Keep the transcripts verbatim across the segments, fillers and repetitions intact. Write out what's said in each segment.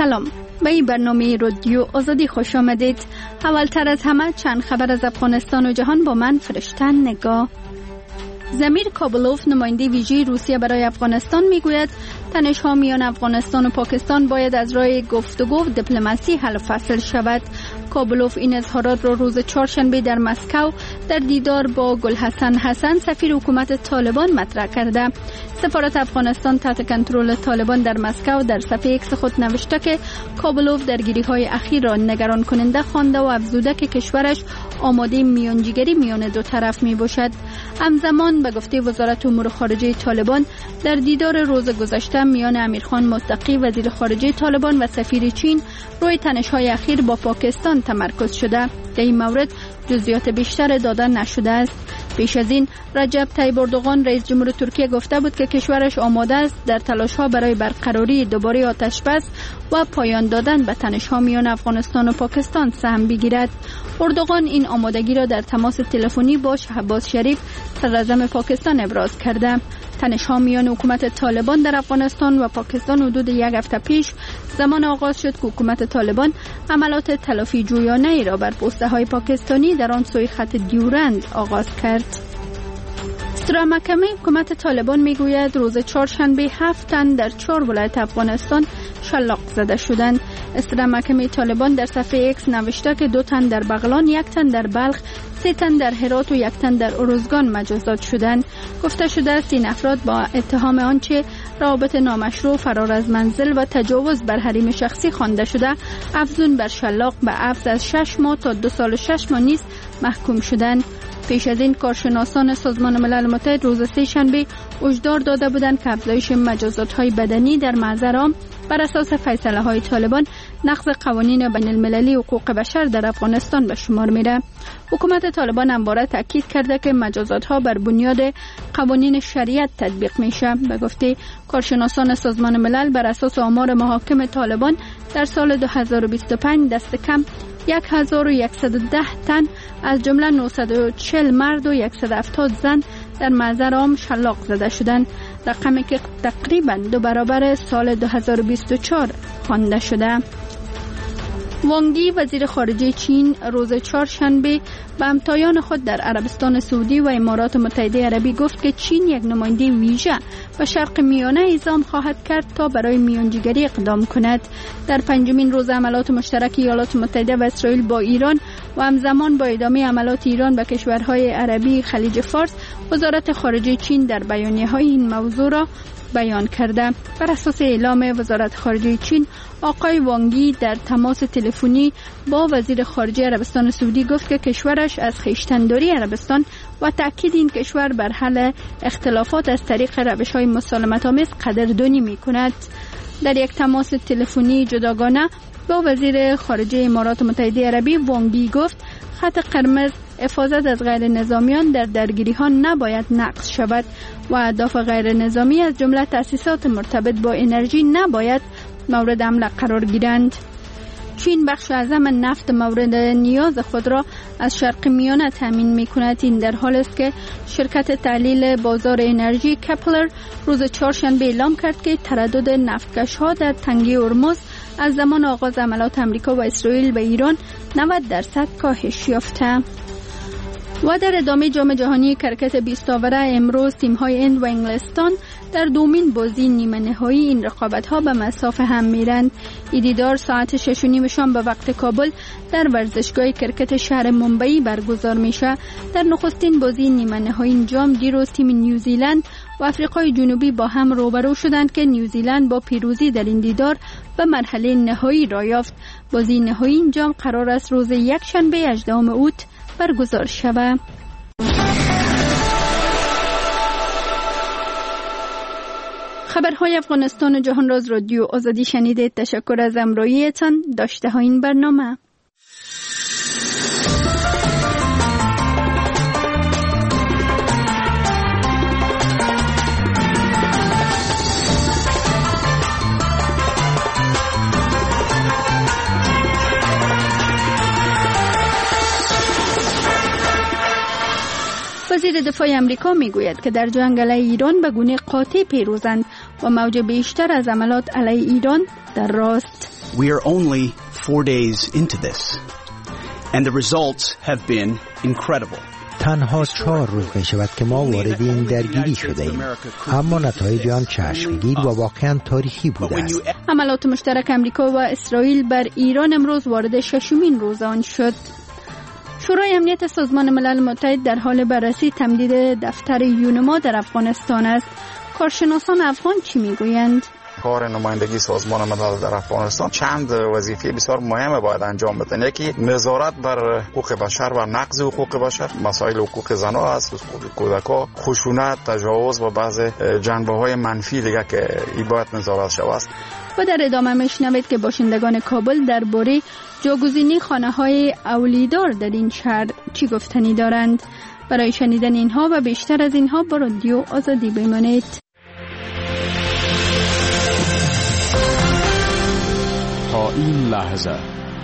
سلام، به این برنامه رادیو آزادی خوش آمدید. اولتر از همه چند خبر از افغانستان و جهان با من فرشتن نگاه. زمیر کابلوف نماینده ویژه روسیه برای افغانستان میگوید تنش‌ها میان افغانستان و پاکستان باید از راه گفتگو و دیپلماسی حل و فصل شود. کابلوف این اظهارات را روز چهارشنبه در مسکو در دیدار با گلحسن حسن سفیر حکومت طالبان مطرح کرده. سفارت افغانستان تحت کنترل طالبان در مسکو در صفحه ایکس خود نوشته که کابلوف درگیری‌های اخیر را نگران کننده خوانده و افزوده که کشورش آماده میانجیگری میان دو طرف میباشد. همزمان به گفته وزارت امور خارجه طالبان در دیدار روز گذشته میان امیرخان متقی وزیر خارجه طالبان و سفیر چین روی تنش‌های اخیر با پاکستان تمرکز شده. در این مورد جزئیات بیشتر داده نشده است. پیش از این رجب طیب اردوغان رئیس جمهور ترکیه گفته بود که کشورش آماده است در تلاش‌ها برای برقراری دوباره آتش‌بس و پایان دادن به تنش‌ها میان افغانستان و پاکستان سهم بگیرد. اردوغان این آمادگی را در تماس تلفنی با شهباز شریف صدراعظم پاکستان ابراز کرده. تنش‌ها میان حکومت طالبان در افغانستان و پاکستان حدود یک هفته پیش زمان آغاز شد که حکومت طالبان عملات تلافی جویانه ای را بر پسته‌های پاکستانی در آن سوی خط دیورند آغاز کرد. سترا محکمه حکومت طالبان میگوید روز چهارشنبه هفت تن در چهار ولایت افغانستان شلاق زده شدند. سترا محکمه طالبان در صفحه ایکس نوشته که دو تن در بغلان، یک تن در بلخ، سه تن در هرات و یک تن در ارزگان مجازات شدند. گفته شده است این افراد با اتهام آنچه رابط نامشروع، فرار از منزل و تجاوز بر حریم شخصی خوانده شده افزون بر شلاق به عفو از شش ماه تا دو سال و شش ماه نیز محکوم شدند. پیش از این کارشناسان سازمان ملل متحد روز سه شنبه هشدار داده بودند که افزایش مجازات‌های بدنی در محضر عام بر اساس فیصله‌های طالبان نقض قوانین بین المللی حقوق بشر در افغانستان به شمار میره. حکومت طالبان همواره تاکید کرده که مجازات‌ها بر بنیاد قوانین شریعت تطبیق میشه. به گفته کارشناسان سازمان ملل بر اساس آمار محاکم طالبان در سال دو هزار و بیست و پنج دست کم یک هزار و صد و ده تن از جمله نهصد و چهل مرد و صد و هفتاد زن در محضر عام شلاق زده شدند، رقمی که تقریبا دو برابر سال دو هزار و بیست و چهار خوانده شده. وانگ یی وزیر خارجه چین روز چهارشنبه به همتایان خود در عربستان سعودی و امارات متحده عربی گفت که چین یک نماینده ویژه به شرق میانه اعزام خواهد کرد تا برای میانجیگری اقدام کند. در پنجمین روز عملات مشترک ایالات متحده و اسرائیل با ایران و همزمان با ادامه عملات ایران به کشورهای عربی خلیج فارس، وزارت خارجه چین در بیانیه‌های این موضوع را بیان کرده. بر اساس اعلام وزارت خارجه چین، آقای وانگ یی در تماس تلفنی با وزیر خارجه عربستان سعودی گفت که کشورش از خویشتن‌داری عربستان و تأکید این کشور بر حل اختلافات از طریق روش‌های مسالمت‌آمیز قدردانی می‌کند. در یک تماس تلفنی جداگانه با وزیر خارجه امارات متحده عربی، وانگ یی گفت خط قرمز حفاظت از غیر نظامیان در درگیری ها نباید نقض شود و اهداف غیر نظامی از جمله تأسیسات مرتبط با انرژی نباید مورد حمله قرار گیرند. چین بخش اعظم نفت مورد نیاز خود را از شرق میانه تامین می کند. این در حال است که شرکت تحلیل بازار انرژی کپلر روز چهارشنبه اعلام کرد که تردد نفتکش ها در تنگه هرمز از زمان آغاز عملات امریکا و اسرائیل به ایران نود درصد کاهش یافته. و در ادامه جام جهانی کرکت بیست آوره امروز تیم‌های هند و انگلستان در دومین بازی نیمه نهایی این رقابت‌ها به مسافه هم میرند. این دیدار ساعت شش و نیم شام به وقت کابل در ورزشگاه کرکت شهر ممبئی برگزار میشه. در نخستین بازی نیمه نهایی جام دیروز تیم نیوزیلند و آفریقای جنوبی با هم روبرو شدند که نیوزیلند با پیروزی در این دیدار به مرحله نهایی را یافت. بازی نهایی این جام قرار است روز یک شنبه هجدهم اوت برگزار شود. خبرهای افغانستان و جهان را از رادیو آزادی شنیدید. تشکر از همراهیتان. داشته ها این برنامه. وزیر دفاع امریکا میگوید که در جنگ علیه ایران به گونه قاطع پیروزند و موج بیشتر از عملات علیه ایران در راست. We are only four days into this, and the results have been incredible. تنها چهار روز می شود که ما وارد این درگیری شده ایم، اما نتایج آن چشمگیر و واقعا تاریخی بوده است. حملات مشترک امریکا و اسرائیل بر ایران امروز وارد ششمین روز آن شد. شورای امنیت سازمان ملل متحد در حال بررسی تمدید دفتر یونما در افغانستان است. کارشناسان افغان چی میگویند؟ کار نمایندگی سازمان ملل در افغانستان چند وظیفه بسیار مهم باید انجام بدن. یکی نظارت بر حقوق بشر و نقض حقوق بشر، مسائل حقوق زنان است، حقوق کودکان، خشونت، تجاوز و بعض جنبه‌های منفی دیگه که این باید نظارت شود. و در ادامه میشنوید که باشندگان کابل درباره جاگزینی خانه‌های اولیدار در این شهر چی گفتنی دارند. برای شنیدن اینها و بیشتر از اینها با رادیو آزادی بمانید. تا این لحظه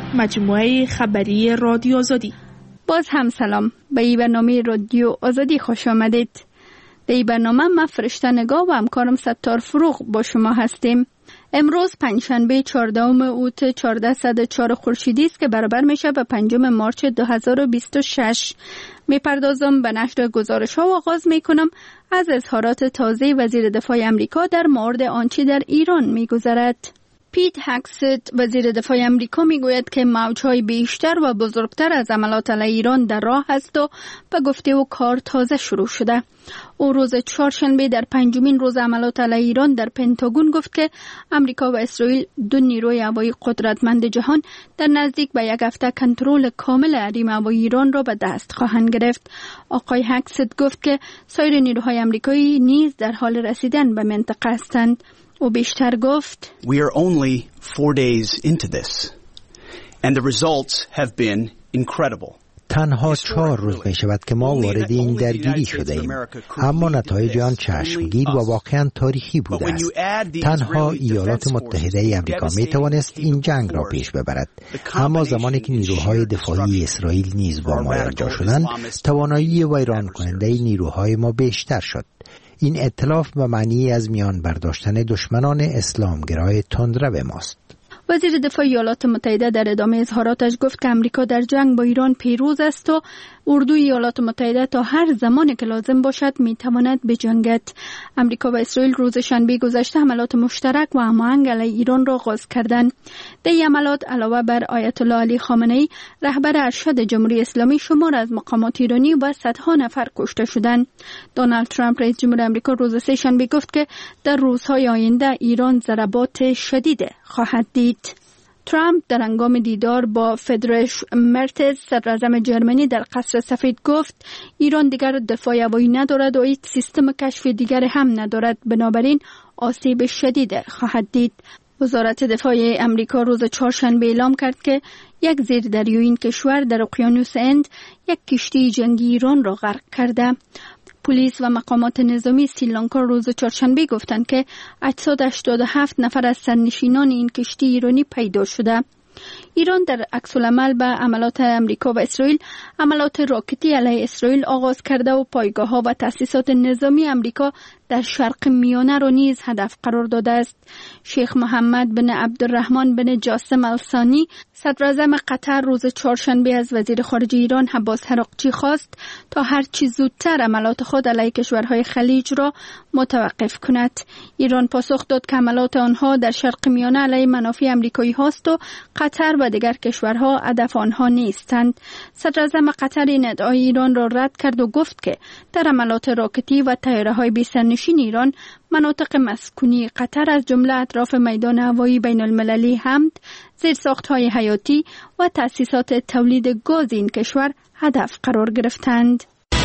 مجموعه خبری رادیو آزادی. باز هم سلام، به این برنامه رادیو آزادی خوش آمدید. در این برنامه من فرشته نگاه و همکارم ستار فروغ با شما هستیم. امروز پنجشنبه چهاردهم اوت چهارصد و چهار خورشیدی است که برابر میشه به پنجم مارچ دو هزار و بیست و شش. میپردازم به نشر گزارش ها و آغاز میکنم از اظهارات تازه وزیر دفاع امریکا در مورد آنچه در ایران میگذرد. پیت هکست وزیر دفاع امریکا میگوید که موجهای بیشتر و بزرگتر از حملات علیه ایران در راه است و به گفته او کار تازه شروع شده. او روز چهارشنبه در پنجمین روز حملات علیه ایران در پنتاگون گفت که امریکا و اسرائیل دو نیروی هوایی قدرتمند جهان در نزدیک به یک هفته کنترل کامل حریم هوایی ایران را به دست خواهند گرفت. آقای هکست گفت که سایر نیروهای امریکایی نیز در حال رسیدن به منطقه هستند. او بیشتر گفت We are only four days into this, and the results have been incredible. تنها چهار روز می شود که ما وارد این درگیری شده ایم، اما نتایج آن چشمگیر و واقعا تاریخی بوده است. تنها ایالات متحده امریکا می توانست این جنگ را پیش ببرد، اما زمانی که نیروهای دفاعی اسرائیل نیز با ما یکجا شدند، توانایی ویران کننده نیروهای ما بیشتر شد. این ائتلاف به معنی از میان برداشتن دشمنان اسلامگرای تندرو ماست. وزیر دفاع ایالات متحده در ادامه اظهاراتش گفت که امریکا در جنگ با ایران پیروز است و اردوی ایالات متحده تا هر زمانی که لازم باشد میتواند بجنگد. امریکا و اسرائیل روز شنبه گذشته حملات مشترک و هماهنگ علیه ایران را آغاز کردند. در این حملات علاوه بر آیت الله علی خامنه‌ای رهبر ارشد جمهوری اسلامی، شمار از مقامات ایرانی و صدها نفر کشته شدند. دونالد ترامپ رئیس جمهور آمریکا روز سه شنبه گفت که در روزهای آینده ایران ضربات شدید خواهد دید. ترامپ در هنگام دیدار با فریدریش مرتز صدر اعظم جرمنی در قصر سفید گفت ایران دیگر دفاع هوایی ندارد و هیچ سیستم کشف دیگر هم ندارد، بنابراین آسیب شدید خواهد دید. وزارت دفاع امریکا روز چهارشنبه اعلام کرد که یک زیردریایی این کشور در اقیانوس هند یک کشتی جنگی ایران را غرق کرده. پلیس و مقامات نظامی سریلانکا روز چهارشنبه گفتند که هشتصد و هشتاد و هفت نفر از سرنشینان این کشتی ایرانی پیدا شده. ایران در عکس العمل به حملات امریکا و اسرائیل حملات راکتی علیه اسرائیل آغاز کرده و پایگاه‌ها و تأسیسات نظامی امریکا در شرق میانه را نیز هدف قرار داده است. شیخ محمد بن عبدالرحمن بن جاسم الثانی صدر اعظم قطر روز چهارشنبه از وزیر خارجه ایران عباس عراقچی خواست تا هر چه زودتر حملات خود علیه کشورهای خلیج را متوقف کند. ایران پاسخ داد که حملات آنها در شرق میانه علیه منافع امریکایی هاست و قطر و دیگر کشورها هدف آنها نیستند. صدر اعظم قطر این ادعای ایران را رد کرد و گفت که در حملات راکتی و طیاره‌های بی‌سرنشین ایران مناطق مسکونی قطر از جمله اطراف میدان هوایی بین المللی حمد، زیرساخت‌های حیاتی و تأسیسات تولید گاز این کشور هدف قرار گرفتند.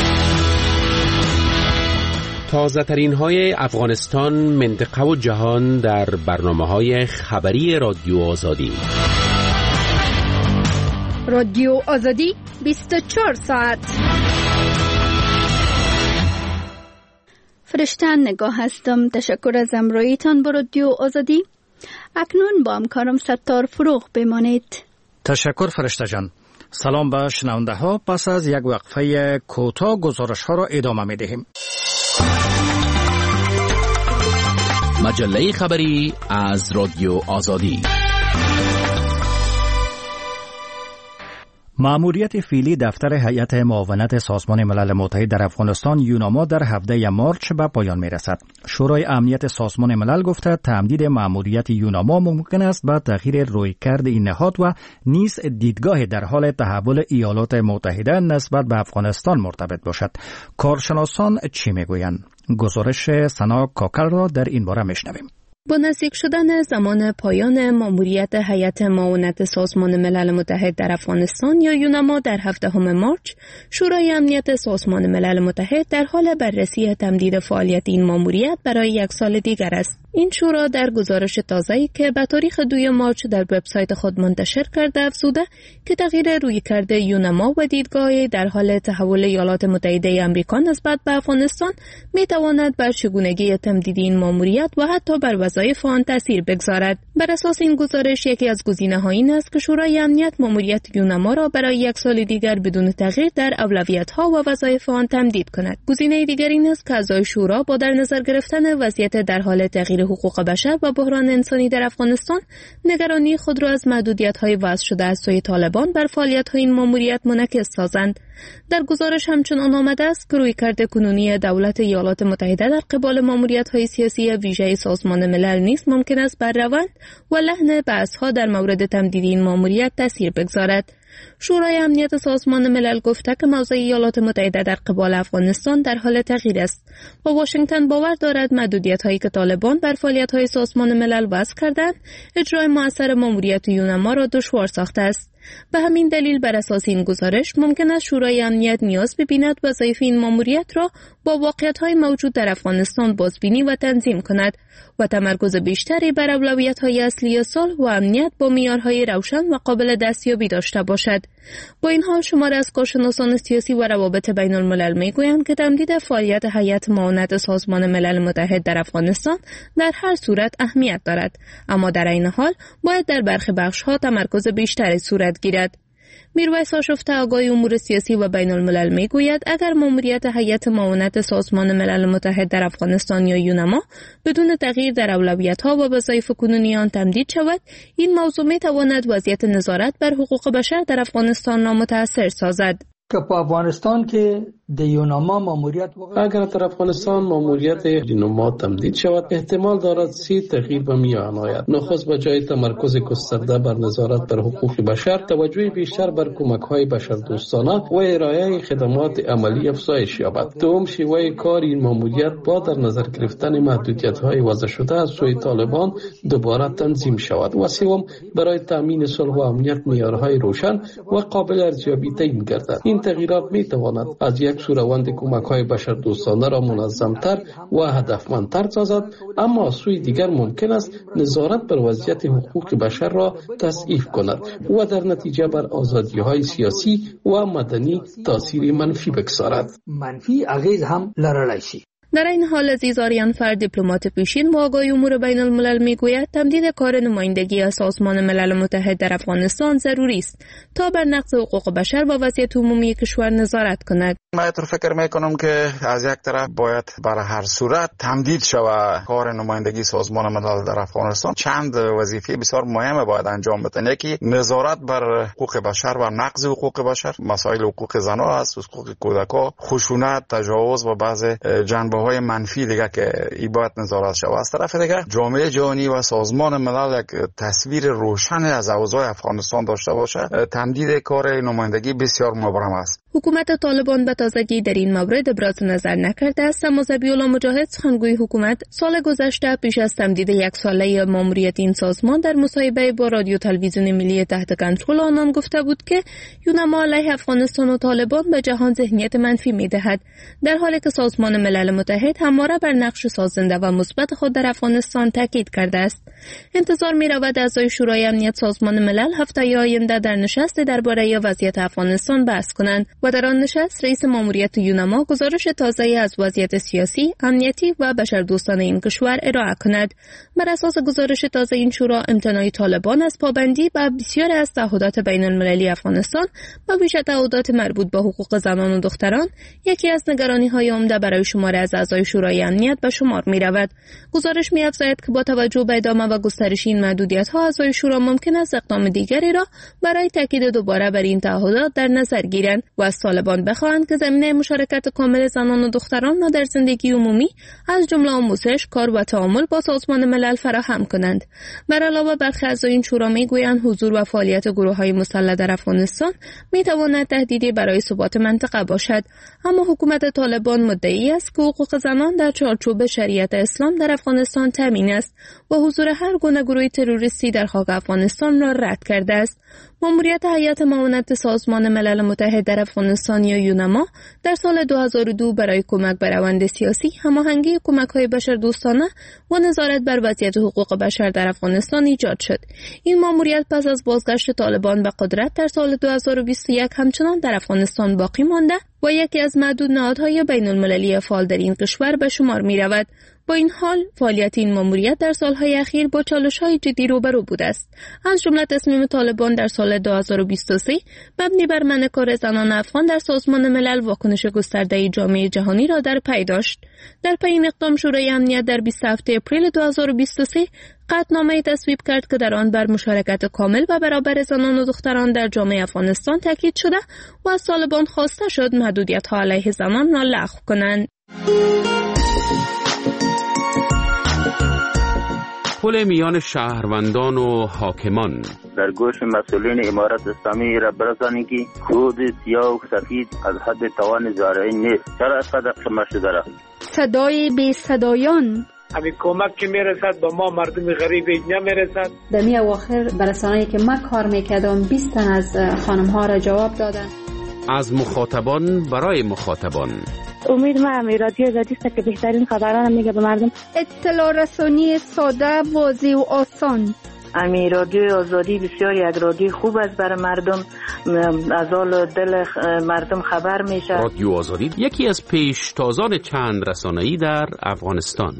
تازه ترین های افغانستان، منطقه و جهان در برنامه های خبری رادیو آزادی. رادیو آزادی بیست و چهار ساعت. فرشته نگاه هستم. تشکر از همراهیتان با رادیو آزادی. اکنون با همکارم ستار فروغ بمانید. تشکر فرشته جان. سلام به شنونده ها. پس از یک وقفه کوتاه گزارش ها را ادامه می دهیم. مجله خبری از رادیو آزادی. مأموریت فعلی دفتر هیئت معاونت سازمان ملل متحد در افغانستان یوناما در هفده مارچ به پایان میرسد. شورای امنیت سازمان ملل گفته تمدید مأموریت یوناما ممکن است به تغییر رویکرد این نهاد و نیز دیدگاه در حال تحول ایالات متحده نسبت به افغانستان مرتبط باشد. کارشناسان چی میگویند؟ گزارش سنا کاکل را در این باره میشنویم. با نزدیک شدن زمان پایان مأموریت هیئت معاونت سازمان ملل متحد در افغانستان یا یوناما در هفدهم مارچ، شورای امنیت سازمان ملل متحد در حال بررسی تمدید فعالیت این مأموریت برای یک سال دیگر است. این شورا در گزارش تازه‌ای که به تاریخ دوم مارچ در وبسایت خود منتشر کرده افزوده که تغییر رویکرد یوناما و دیدگاه در حال تحول ایالات متحده آمریکا نسبت به افغانستان می‌تواند بر چگونگی تمدید این مأموریت و حتی بر وظایف آن تأثیر بگذارد. بر اساس این گزارش یکی از گزینه‌ها این است که شورای امنیت مأموریت یوناما را برای یک سال دیگر بدون تغییر در اولویت‌ها و وظایف آن تمدید کند. گزینه دیگر این است که اعضای شورا با در نظر گرفتن وضعیت در حال تغییر حقوق بشر و بحران انسانی در افغانستان نگرانی خود را از محدودیت‌های وضع شده از سوی طالبان بر فعالیت‌های این مأموریت منعکس سازند. در گزارش همچنان آمده است که رویکرد کنونی دولت ایالات متحده در قبال مأموریت‌های سیاسی ویژه سازمان ملل نیز ممکن است بر روند و لحن بحث‌ها در مورد تمدید این مأموریت تأثیر بگذارد. شورای امنیت سازمان ملل گفته که موضع ایالات متحده در قبال افغانستان در حال تغییر است و واشنگتن باور دارد محدودیت‌هایی که طالبان بر فعالیت‌های سازمان ملل وضع کردند، اجرای مؤثر مأموریت یوناما را دشوار ساخته است. به همین دلیل بر اساس این گزارش ممکن است شورای امنیت نیاز ببیند وظایف این مأموریت را با واقعیت‌های موجود در افغانستان بازبینی و تنظیم کند و تمرکز بیشتری بر اولویت‌های اصلی صلح و امنیت با معیارهای روشن و قابل دستیابی داشته باشد. با این حال شماری از کارشناسان سیاسی و روابط بین الملل میگویند که تمدید فعالیت هیئت معاونت سازمان ملل متحد در افغانستان در هر صورت اهمیت دارد، اما در این حال باید در برخی بخش‌ها تمرکز بیشتری صورت گیرد. میرویس آشفته آگاه امور سیاسی و بین الملل میگوید اگر مأموریت هیئت معاونت سازمان ملل متحد در افغانستان یا یوناما بدون تغییر در اولویت‌ها و وظایف کنونی آن تمدید شود، این موضوع میتواند وضعیت نظارت بر حقوق بشر در افغانستان را متأثر سازد. که په افغانستان کې د یوناما ماموریت اگر در افغانستان ماموریت یوناما تمدید شود، احتمال دارد سه تغییر به میان آید. نخست به جای تمرکز گسترده بر نظارت بر حقوق بشر، توجه بیشتر بر کمک‌های بشردوستانه و ارائه خدمات عملی افزایش یابد. دوم، شیوه کار این ماموریت با در نظر گرفتن محدودیت‌های وضع شده از سوی طالبان دوباره تنظیم شود. و سوم، برای تامین صلح و امنیت معیارهای روشن و قابل ارزیابی تعیین گردد. این تغییرات می تواند از یک سوروند کمک‌های بشردوستانه را منظم‌تر و هدفمندتر سازد، اما از سوی دیگر ممکن است نظارت بر وضعیت حقوق بشر را تضعیف کند و در نتیجه بر آزادی‌های سیاسی و مدنی تأثیر منفی بگذارد. منفی اغیز هم لرلی شي. در این حال عزیز آریانفر، دیپلمات پیشین و آگاه امور بین الملل میگوید تمدید کار نمایندگی از سازمان ملل متحد در افغانستان ضروری است تا بر نقض حقوق بشر و وضعیت عمومی کشور نظارت کند. من تو فکر میکنم که از یک طرف باید برای هر صورت تمدید شود کار نمایندگی سازمان ملل در افغانستان. چند وظیفه بسیار مهم باید انجام بدن. یکی نظارت بر حقوق بشر و نقض حقوق بشر، مسائل حقوق زنان است، حقوق کودکان، خشونت، تجاوز و بعض جنبه های منفی دیگه که ای باید نظارت شود. از طرف دیگه جامعه جهانی و سازمان ملل یک تصویر روشن از اوضاع افغانستان داشته باشه. تمدید کار نمایندگی بسیار مبرم است. حکومت طالبان به تازگی در این مورد ابراز نظر نکرده است، اما ذبیح‌الله مجاهد سخنگوی حکومت سال گذشته پیش از تمدید یک ساله ماموریت این سازمان در مصاحبه با رادیو تلویزیون ملی تحت کنترل آنان گفته بود که یوناما علیه افغانستان و طالبان به جهان ذهنیت منفی می‌دهد، در حالی که سازمان ملل متحد همواره بر نقش سازنده و مثبت خود در افغانستان تاکید کرده است. انتظار می‌رود اعضای شورای امنیت سازمان ملل هفته آینده در نشست درباره وضعیت افغانستان بحث کنند و در آن نشست رئیس ماموریت یوناما گزارش تازه‌ای از وضعیت سیاسی، امنیتی و بشردوستانه این کشور ارائه کند. بر اساس گزارش تازه این شورا امتناع طالبان از پابندی و بسیاری از تعهدات بین المللی افغانستان و بیش تعهدات مربوط به حقوق زنان و دختران یکی از نگرانی‌های عمده برای شماری از اعضای شورای امنیت به شمار می‌رود. گزارش می‌افزاید که با توجه به ادامه و گسترش این محدودیت‌ها اعضای شورا ممکن است اقدام دیگری را برای تاکید دوباره بر این تعهدات در نظر گیرند و از طالبان بخواهند که زمینه مشارکت کامل زنان و دختران را در زندگی عمومی از جمله آموزش، کار و تعامل با سازمان ملل فراهم کنند. بر علاوه برخی اعضای این شورا می‌گویند حضور و فعالیت گروه‌های مسلح در افغانستان می‌تواند تهدیدی برای ثبات منطقه باشد، اما حکومت طالبان مدعی است که حقوق زنان در چارچوب شریعت اسلام در افغانستان تامین است و حضور هر گونه گروه تروریستی در خاک افغانستان را رد کرده است. ماموریت هیئت معاونت سازمان ملل متحد در افغانستان یا یوناما در سال دو هزار و دو برای کمک به روند سیاسی، هماهنگی کمک‌های بشردوستانه و نظارت بر وضعیت حقوق بشر در افغانستان ایجاد شد. این ماموریت پس از بازگشت طالبان به قدرت در سال دو هزار و بیست و یک همچنان در افغانستان باقی مانده و یکی از معدود نهادهای بین المللی فعال در این کشور به شمار می رود. با این حال فعالیت این ماموریت در سالهای اخیر با چالش‌های جدی روبرو بوده است. از جمله تصمیم طالبان در سال دو هزار و بیست و سه مبنی بر منع کار زنان افغان در سازمان ملل واکنش گسترده جامعه جهانی را در پی داشت. در پی این اقدام شورای امنیت در بیست هفته اپریل دو هزار و بیست و سه قطعنامه‌ای تصویب کرد که در آن بر مشارکت کامل و برابر زنان و دختران در جامعه افغانستان تاکید شده و از طالبان خواسته شد محدودیت‌ها علیه زنان را لغو کنند. پل میان شهروندان و حاکمان در گوش مسئولین امارت اسلامی را برسانید که خود سیاه و سفید از حد توان زارعی نیست. چرا از قدر قمه شده را؟ صدای بی صدایان همین کمک که میرسد با ما مردم غریب نمیرسد. در می اواخر برسانه‌ای که ما کار میکردم بیست تن از خانم ها را جواب دادن. از مخاطبان برای مخاطبان. امید ما امی رادیو آزادی است که بهترین خبران میگه به مردم. اطلاع رسانی ساده، واضح و آسان. امی رادیو آزادی بسیار یک رادیو خوب است برای مردم، از حال دل مردم خبر میشه. رادیو آزادی یکی از پیشتازان چند رسانه‌ای در افغانستان.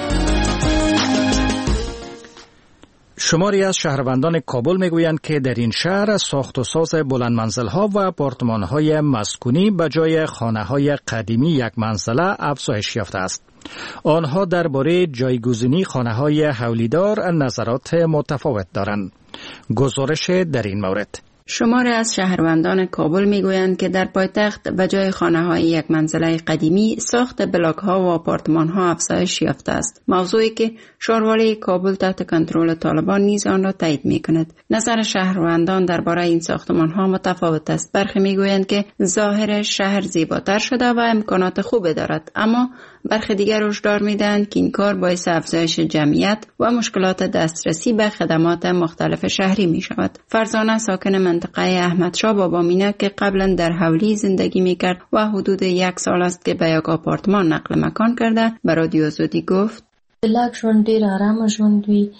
شماری از شهروندان کابل میگویند که در این شهر ساخت و ساز بلند منزل‌ها و آپارتمان‌های مسکونی به جای خانه‌های قدیمی یک منزله افزایش یافته است. آنها درباره جایگزینی خانه‌های حولیدار نظرات متفاوت دارند. گزارش در این مورد. شماری از شهروندان کابل میگویند که در پایتخت به جای خانه‌های یک منزله قدیمی ساخت بلاک‌ها و آپارتمان‌ها افزایش یافته است، موضوعی که شهروالی کابل تحت کنترل طالبان نیز آن را تایید می‌کند. نظر شهروندان درباره این ساختمان‌ها متفاوت است. برخی میگویند که ظاهر شهر زیباتر شده و امکانات خوبی دارد، اما برخی دیگر هشدار می‌دهند که این کار باعث افزایش جمعیت و مشکلات دسترسی به خدمات مختلف شهری می‌شود. فرزانه ساکن منطقه احمدشاه بابامینه که قبلا در حولی زندگی می‌کرد و حدود یک سال است که به یک آپارتمان نقل مکان کرده، به رادیو آزادی گفت: بلاک ژوند ډیر آرام ژوند وی.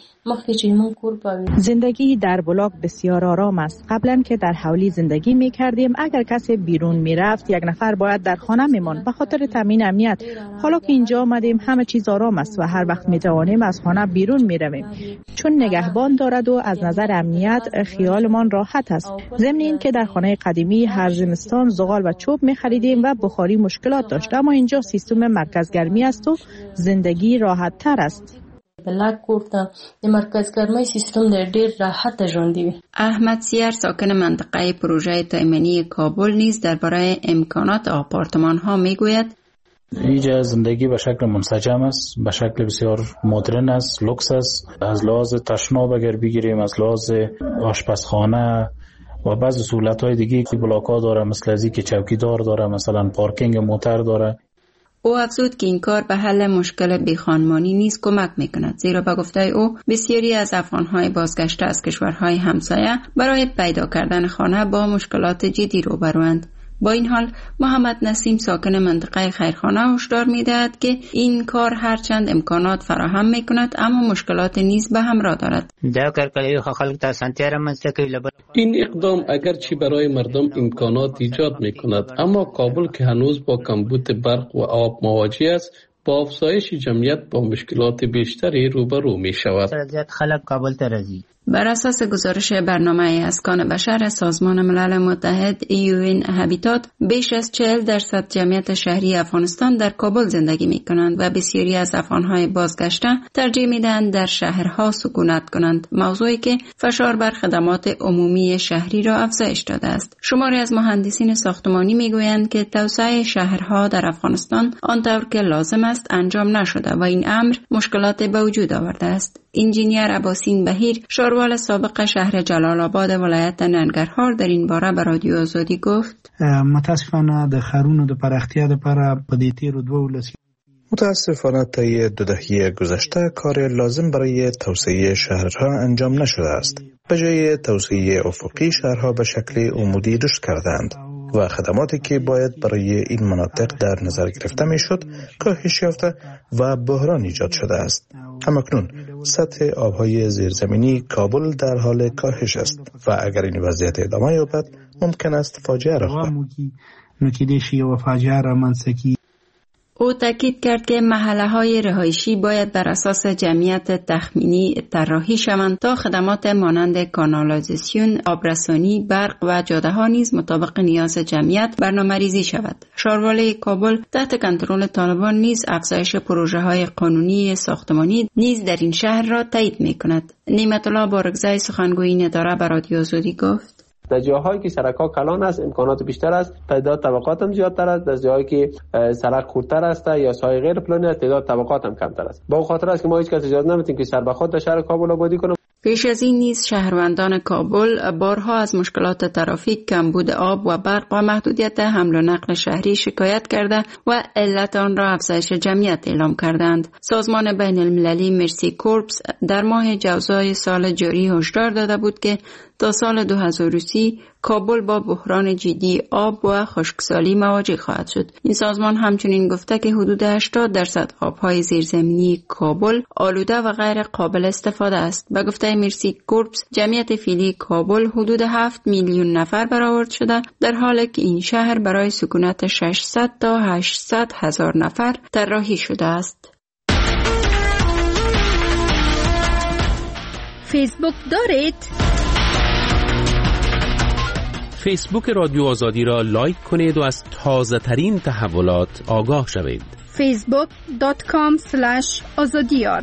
زندگی در بلاک بسیار آرام است. قبلا که در حولی زندگی می کردیم اگر کسی بیرون می رفت یک نفر باید در خانه می ماند به خاطر تامین امنیت. حالا که اینجا آمدیم همه چیز آرام است و هر وقت می توانیم از خانه بیرون می رویم چون نگهبان دارد و از نظر امنیت خیالمان راحت است. ضمن این که در خانه قدیمی هر زمستان زغال و چوب می خریدیم و بخاری مشکلات داشت، اما اینجا سیستم مرکز گرمی است و زندگی راحت تر است. بلاک کوټه د مرکز ګرمۍ سیستم د ډیر راحت ژوند دی. احمد سیر ساکن منطقه پروژه تایمنی کابل نیز درباره امکانات آپارتمان ها میگوید: اینجا زندگی به شکل منسجم است، به شکل بسیار مدرن است، لوکس است. از لحاظ تشناب اگر بگیریم، از لحاظ آشپزخانه و بعضی سهولت‌های دیگه که بلاک ها داره، مثل ازی که چوکیدار داره، مثلا پارکینگ موتر داره. او افزود که این کار به حل مشکل بیخانمانی نیز کمک میکند، زیرا به گفته او بسیاری از افغانهای بازگشته از کشورهای همسایه برای پیدا کردن خانه با مشکلات جدی روبروند. با این حال محمد نسیم ساکن منطقه خیرخانه هشدار می‌دهد که این کار هرچند امکانات فراهم می‌کند اما مشکلات نیز به همراه دارد. این اقدام اگرچه برای مردم امکانات ایجاد می‌کند اما کابل که هنوز با کمبود برق و آب مواجه است با افزایش جمعیت با مشکلات بیشتری روبرو می‌شود. بر اساس گزارش برنامه اسکان بشر سازمان ملل متحد یو ان هابیتات بیش از چهل درصد جمعیت شهری افغانستان در کابل زندگی می کنند و بسیاری از افغانهای بازگشته ترجیح می دهند در شهرها سکونت کنند، موضوعی که فشار بر خدمات عمومی شهری را افزایش داده است. شماری از مهندسین ساختمانی می گویند که توسعه شهرها در افغانستان آنطور که لازم است انجام نشده و این امر مشکلات به وجود آورده است. انجینیر عباسین بهیر شاروال سابق شهر جلال آباد ولایت ننګرهار در این باره به رادیو آزادی گفت: متاسفانه د خارونو د پراختیا لپاره په دې تیرو دوه لسیزو متاسفانه طی دو دهه گذشته کار لازم برای توسعه شهرها انجام نشده است. به جای توسعه افقی شهرها به شکل عمودی رشد کردند و خدماتی که باید برای این مناطق در نظر گرفته میشد کاهش یافته و بحران ایجاد شده است. همکنون سطح آبهای زیرزمینی کابل در حال کاهش است و اگر این وضعیت ادامه یابد ممکن است فاجعه رخ دهد. او تاکید کرد که محله‌های رهایشی باید بر اساس جمعیت تخمینی طراحی شوند تا خدمات مانند کانالیزاسیون، آبرسانی، برق و جاده‌ها نیز مطابق نیاز جمعیت برنامه‌ریزی شود. شارواله کابل تحت کنترل طالبان نیز افزایش پروژه‌های قانونی ساختمانی نیز در این شهر را تایید می‌کند. نعمت الله بارگزای سخنگوی این اداره به رادیو آزادی گفت: در جاهایی که سرک‌ها کلان است امکانات بیشتر است، تعداد طبقات هم زیادتر است. در جاهایی که سرک خردتر است یا سایه غیر پلانی است تعداد طبقات هم کمتر است. با خاطر است که ما هیچ کس اجازه نمیدیم که سر به خود در شهر کابل آبادی کنه. پیش از این نیز شهروندان کابل بارها از مشکلات ترافیک، کمبود آب و برق و محدودیت حمل و نقل شهری شکایت کرده و علت آن را افزایش جمعیت اعلام کردند. سازمان بین المللی مرسی کورپس در ماه جوزای سال جاری هشدار داده بود که تا سال دو هزار و سی کابل با بحران جدی آب و خشکسالی مواجه خواهد شد. این سازمان همچنین گفته که حدود هشتاد درصد آبهای زیرزمینی کابل آلوده و غیر قابل استفاده است. به گفته مرسی کورپس جمعیت فعلی کابل حدود هفت میلیون نفر برآورد شده، در حالی که این شهر برای سکونت ششصد تا هشتصد هزار نفر طراحی شده است. فیسبوک دارید؟ فیسبوک رادیو آزادی را لایک کنید و از تازه ترین تحولات آگاه شوید. فیسبوک دات کام اسلش آزادیار.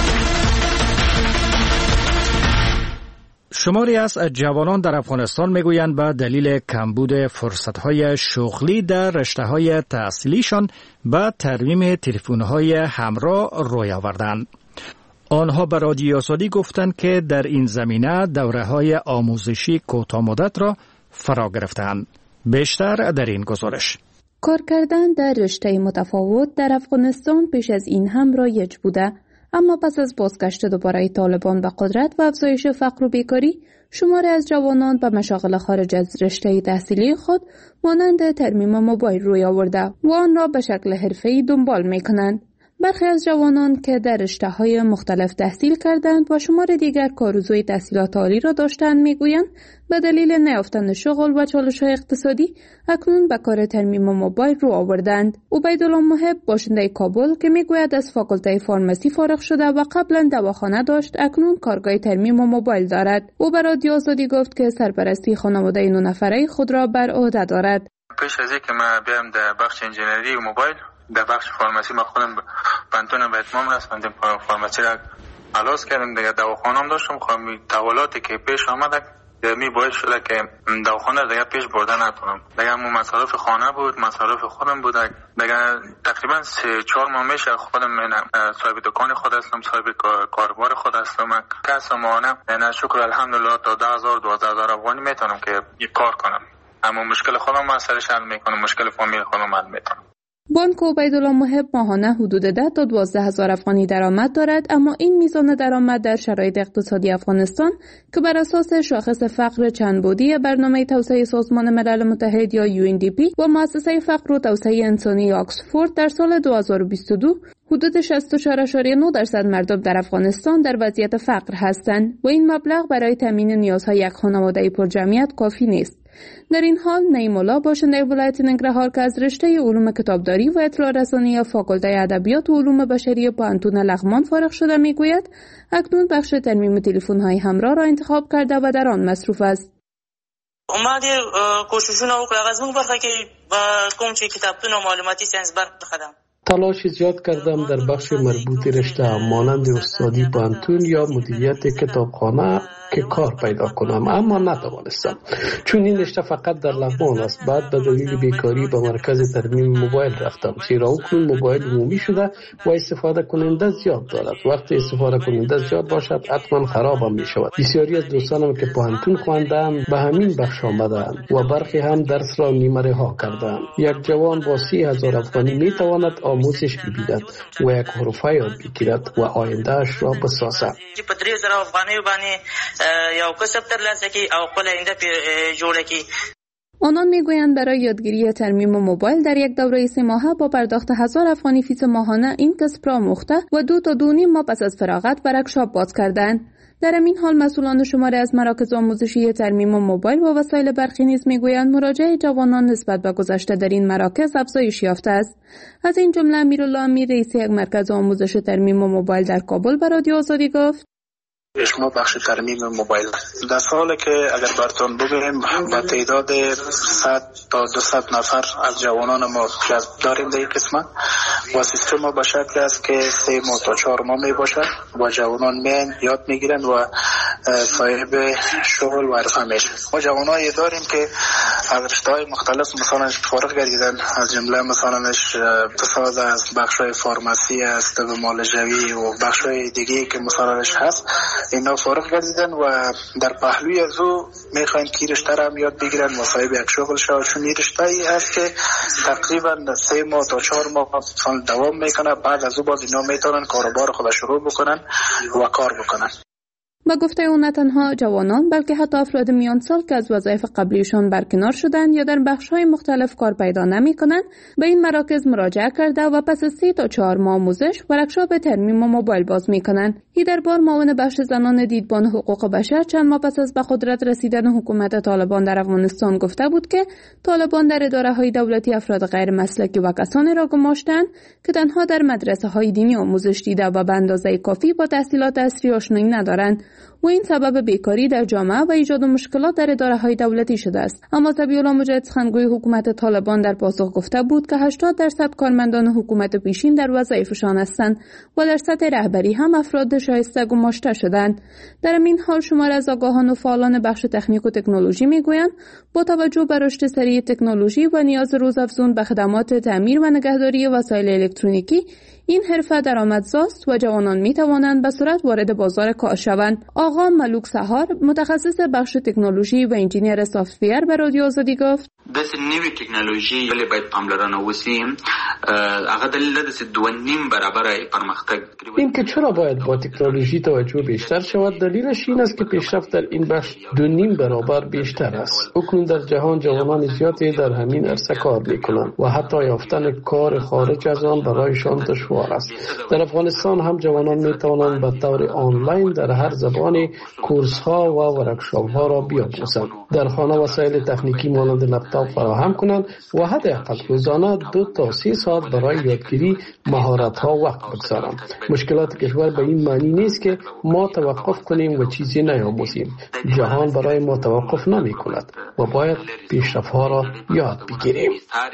شماری از جوانان در افغانستان میگویند به دلیل کمبود فرصت‌های شغلی در رشته‌های تحصیلیشان به ترمیم تلفن‌های همراه روی آوردند. آنها به رادیو آزادی گفتند که در این زمینه دوره‌های آموزشی کوتاه‌مدت را فرا گرفتند. بیشتر در این گزارش. کار کردن در رشته متفاوت در افغانستان پیش از این هم رایج بوده، اما پس از بازگشت دوباره طالبان به قدرت و افزایش فقر و بیکاری، شماری از جوانان به مشاغل خارج از رشته تحصیلی خود مانند ترمیم موبایل روی آورده و آن را به شکل حرفه‌ای دنبال می‌کنند. برخی از جوانان که در رشته‌های مختلف تحصیل کردند و شمار دیگر کارزوی تحصیلات عالی را داشتند میگویند به دلیل نیافتن شغل و چالش‌های اقتصادی اکنون به کار ترمیم موبایل رو آوردند. عبیدالله محب باشنده کابل که میگوید از فاکولته فارمسی فارغ شده و قبلا دواخانه داشت اکنون کارگاه ترمیم موبایل دارد. او به رادیو آزادی گفت که سرپرستی خانواده نه نفره خود را بر عهده دارد. پیش از اینکه من بیام در بخش انجینری موبایل در بخش فارمسی ما خودم بنتون به اتمام رسوندیم، فارمسی را خلاص کردیم. دیگه دواخانه هم داشتم، خب تحولاتی که پیش آمده می باعث شده که دواخانه دیگه پیش برده نتونم. دیگه همون مصارف خانه بود، مصارف خودم بود. دیگه تقریبا سه چهار ماه میشه خودم صاحب دکان خود هستم، صاحب کاروبار خود هستم. کسب مانم نه شکر الحمدلله تا ده هزار دوازده هزار افغانی میتونم که کار کنم. اما مشکل خودم مسئله حل میکنم، مشکل فامیل خودم حل میکنم. بانک عبیدالله محب ماهانه حدود ده تا دوازده هزار افغانی درآمد دارد، اما این میزان درآمد در شرایط اقتصادی افغانستان که بر اساس شاخص فقر چند بعدی برنامه توسعه سازمان ملل متحد یا یو ان دی پی و مؤسسه فقر و توسعه انسانی آکسفورد در سال دو هزار و بیست و دو حدود شصت و چهار ممیز نه درصد مردم در افغانستان در وضعیت فقر هستند و این مبلغ برای تامین نیازهای یک خانواده پرجمعیت کافی نیست. در این حال نعیم الله باشنده ولایت ننگرهار که از رشته علوم کتابداری و اطلاع رسانی یا فاکولته ادبیات و علوم بشری پوهنتون لغمان فارغ شده میگوید اکنون بخش ترمیم تلفن‌های همراه را انتخاب کرده و در آن مصروف است. ما دې کوششونه وکړل غزمون برخه کې کوم چې کتابتون او معلوماتي ساينس برخه ده. تلاش زیاد کردم در بخش مربوط رشته مانند استادی پوهنتون یا مدیریت کتابخانه که کار پیدا کنم، اما نتوانستم چون این رشته فقط در لغمان است. بعد به دلیل بیکاری به مرکز ترمیم موبایل رفتم، زیرا اکنون موبایل عمومی شده و استفاده کننده زیاد دارد. وقتی استفاده کننده زیاد باشد حتما خرابم می شود. بسیاری از دوستانم که پوهنتون خواندند به همین بخش آمدند و برخی هم درس را نیمه رها کردند. یک جوان با سی هزار افغانی می تواند آموزش ببیند و یک حرفه یاد بگیرد و آینده‌اش را بسازد. یا کسب ترلاسه کی او خپل آینده جوړه کی. آنان میگویند برای یادگیری ترمیم موبایل در یک دوره سه ماهه با پرداخت هزار افغانی فیس ماهانه این کسب را آموخته و دو تا دو نیم ماه پس از فراغت ورکشاپ باز کردند. در این حال مسئولان شماره از مراکز آموزشی ترمیم موبایل و وسایل برقی نیز میگویند مراجعه جوانان نسبت به گذشته در این مراکز افزایش یافته است. از این جمله امیرالله امیر رئیس یک مرکز آموزش ترمیم موبایل در کابل به رادیو آزادی گفت: شما بخش ترمیم موبایل در سالی که اگر براتون بگویم با تعداد صد تا دویست نفر از جوانان ما داریم در این قسمت و سیستم ما به شکل است که سه ماه تا چهار ماه می باشد و جوانان میان یاد میگیرند و صاحب شغل و حرفه میشن. ما جوانایی داریم که از رشته‌های مختلف مثلا فارغ گردیدن، از جمله مثلا اقتصاد است، بخش‌های فارماسی است، طب معالجوی و بخش‌های دیگه که مثلا هست، اینا فارغ گردیدن و در پهلوی از او میخواین که رشته را هم یاد بگیرن و صاحب یک شغل شد. چون این رشته ای است که تقریبا سه ماه تا چهار ماه دوام میکنه، بعد از او باز اینا میتونن کاروبار خود شروع بکنن و کار بکنن. با گفته او نه تنها جوانان بلکه حتی افراد میان سال که از وظایف قبلیشان برکنار شدند یا در بخش‌های مختلف کار پیدا نمی‌کنند به این مراکز مراجعه کرده و پس از سه تا چهار ماه آموزش ورکشاپ ترمیم موبایل باز می‌کنند. این در بار معاون بخش زنان دیدبان حقوق بشر چند ماه پس از به قدرت رسیدن حکومت طالبان در افغانستان گفته بود که طالبان در اداره‌های دولتی افراد غیر مسلکی و کسانی را گماشتند که تنها در مدرسه‌های دینی آموزش دیده و به اندازه کافی با تحصیلات عصری آشنایی ندارند و این سبب بیکاری در جامعه و ایجاد مشکلات در اداره‌های دولتی شده است. اما ذبیح‌الله مجاهد سخنگوی حکومت طالبان در پاسخ گفته بود که هشتاد درصد کارمندان حکومت پیشین در وظایفشان هستند و در سطح رهبری هم افراد شایسته گماشته شدند. در این حال شمار از آگاهان و فعالان بخش تکنیک و تکنولوژی میگویند با توجه به رشد سریع تکنولوژی و نیاز روزافزون به خدمات تعمیر و نگهداری وسایل الکترونیکی این حرفه درآمدزاست و جوانان می توانند به سرعت وارد بازار کار شوند. آقا ملوک سهار متخصص بخش تکنولوژی و انجینیر سافت‌ویر به رادیو آزادی گفت: د نوې ټکنالوژي ولې باید پاملرنه وشي. هغه دلیل ده چې دوه نیم برابر پرمختګ. این که چرا باید با تکنولوژی توجه بیشتر شود دلیلش این است که پیشرفت در این بخش دو نیم برابر بیشتر است. اکنون در جهان جوانان زیادی در همین عرصه کار میکنند و حتی یافتن کار خارج از آن برایشان دشوار است. در افغانستان هم جوانان میتوانند به طور آنلاین در هر زبانی کورس ها و ورکشاپ ها را بیاموزند. در خانه وسایل تکنیکی مانند لپتاپ فراهم کنند و حداقل روزانه دو تا سه ساعت برای یادگیری مهارت ها وقت بگذارند. مشکلات کشور به این معنی نیست که ما توقف کنیم و چیزی نیاموزیم. جهان برای ما توقف نمی کند و باید پیشرفت ها را یاد بگیریم.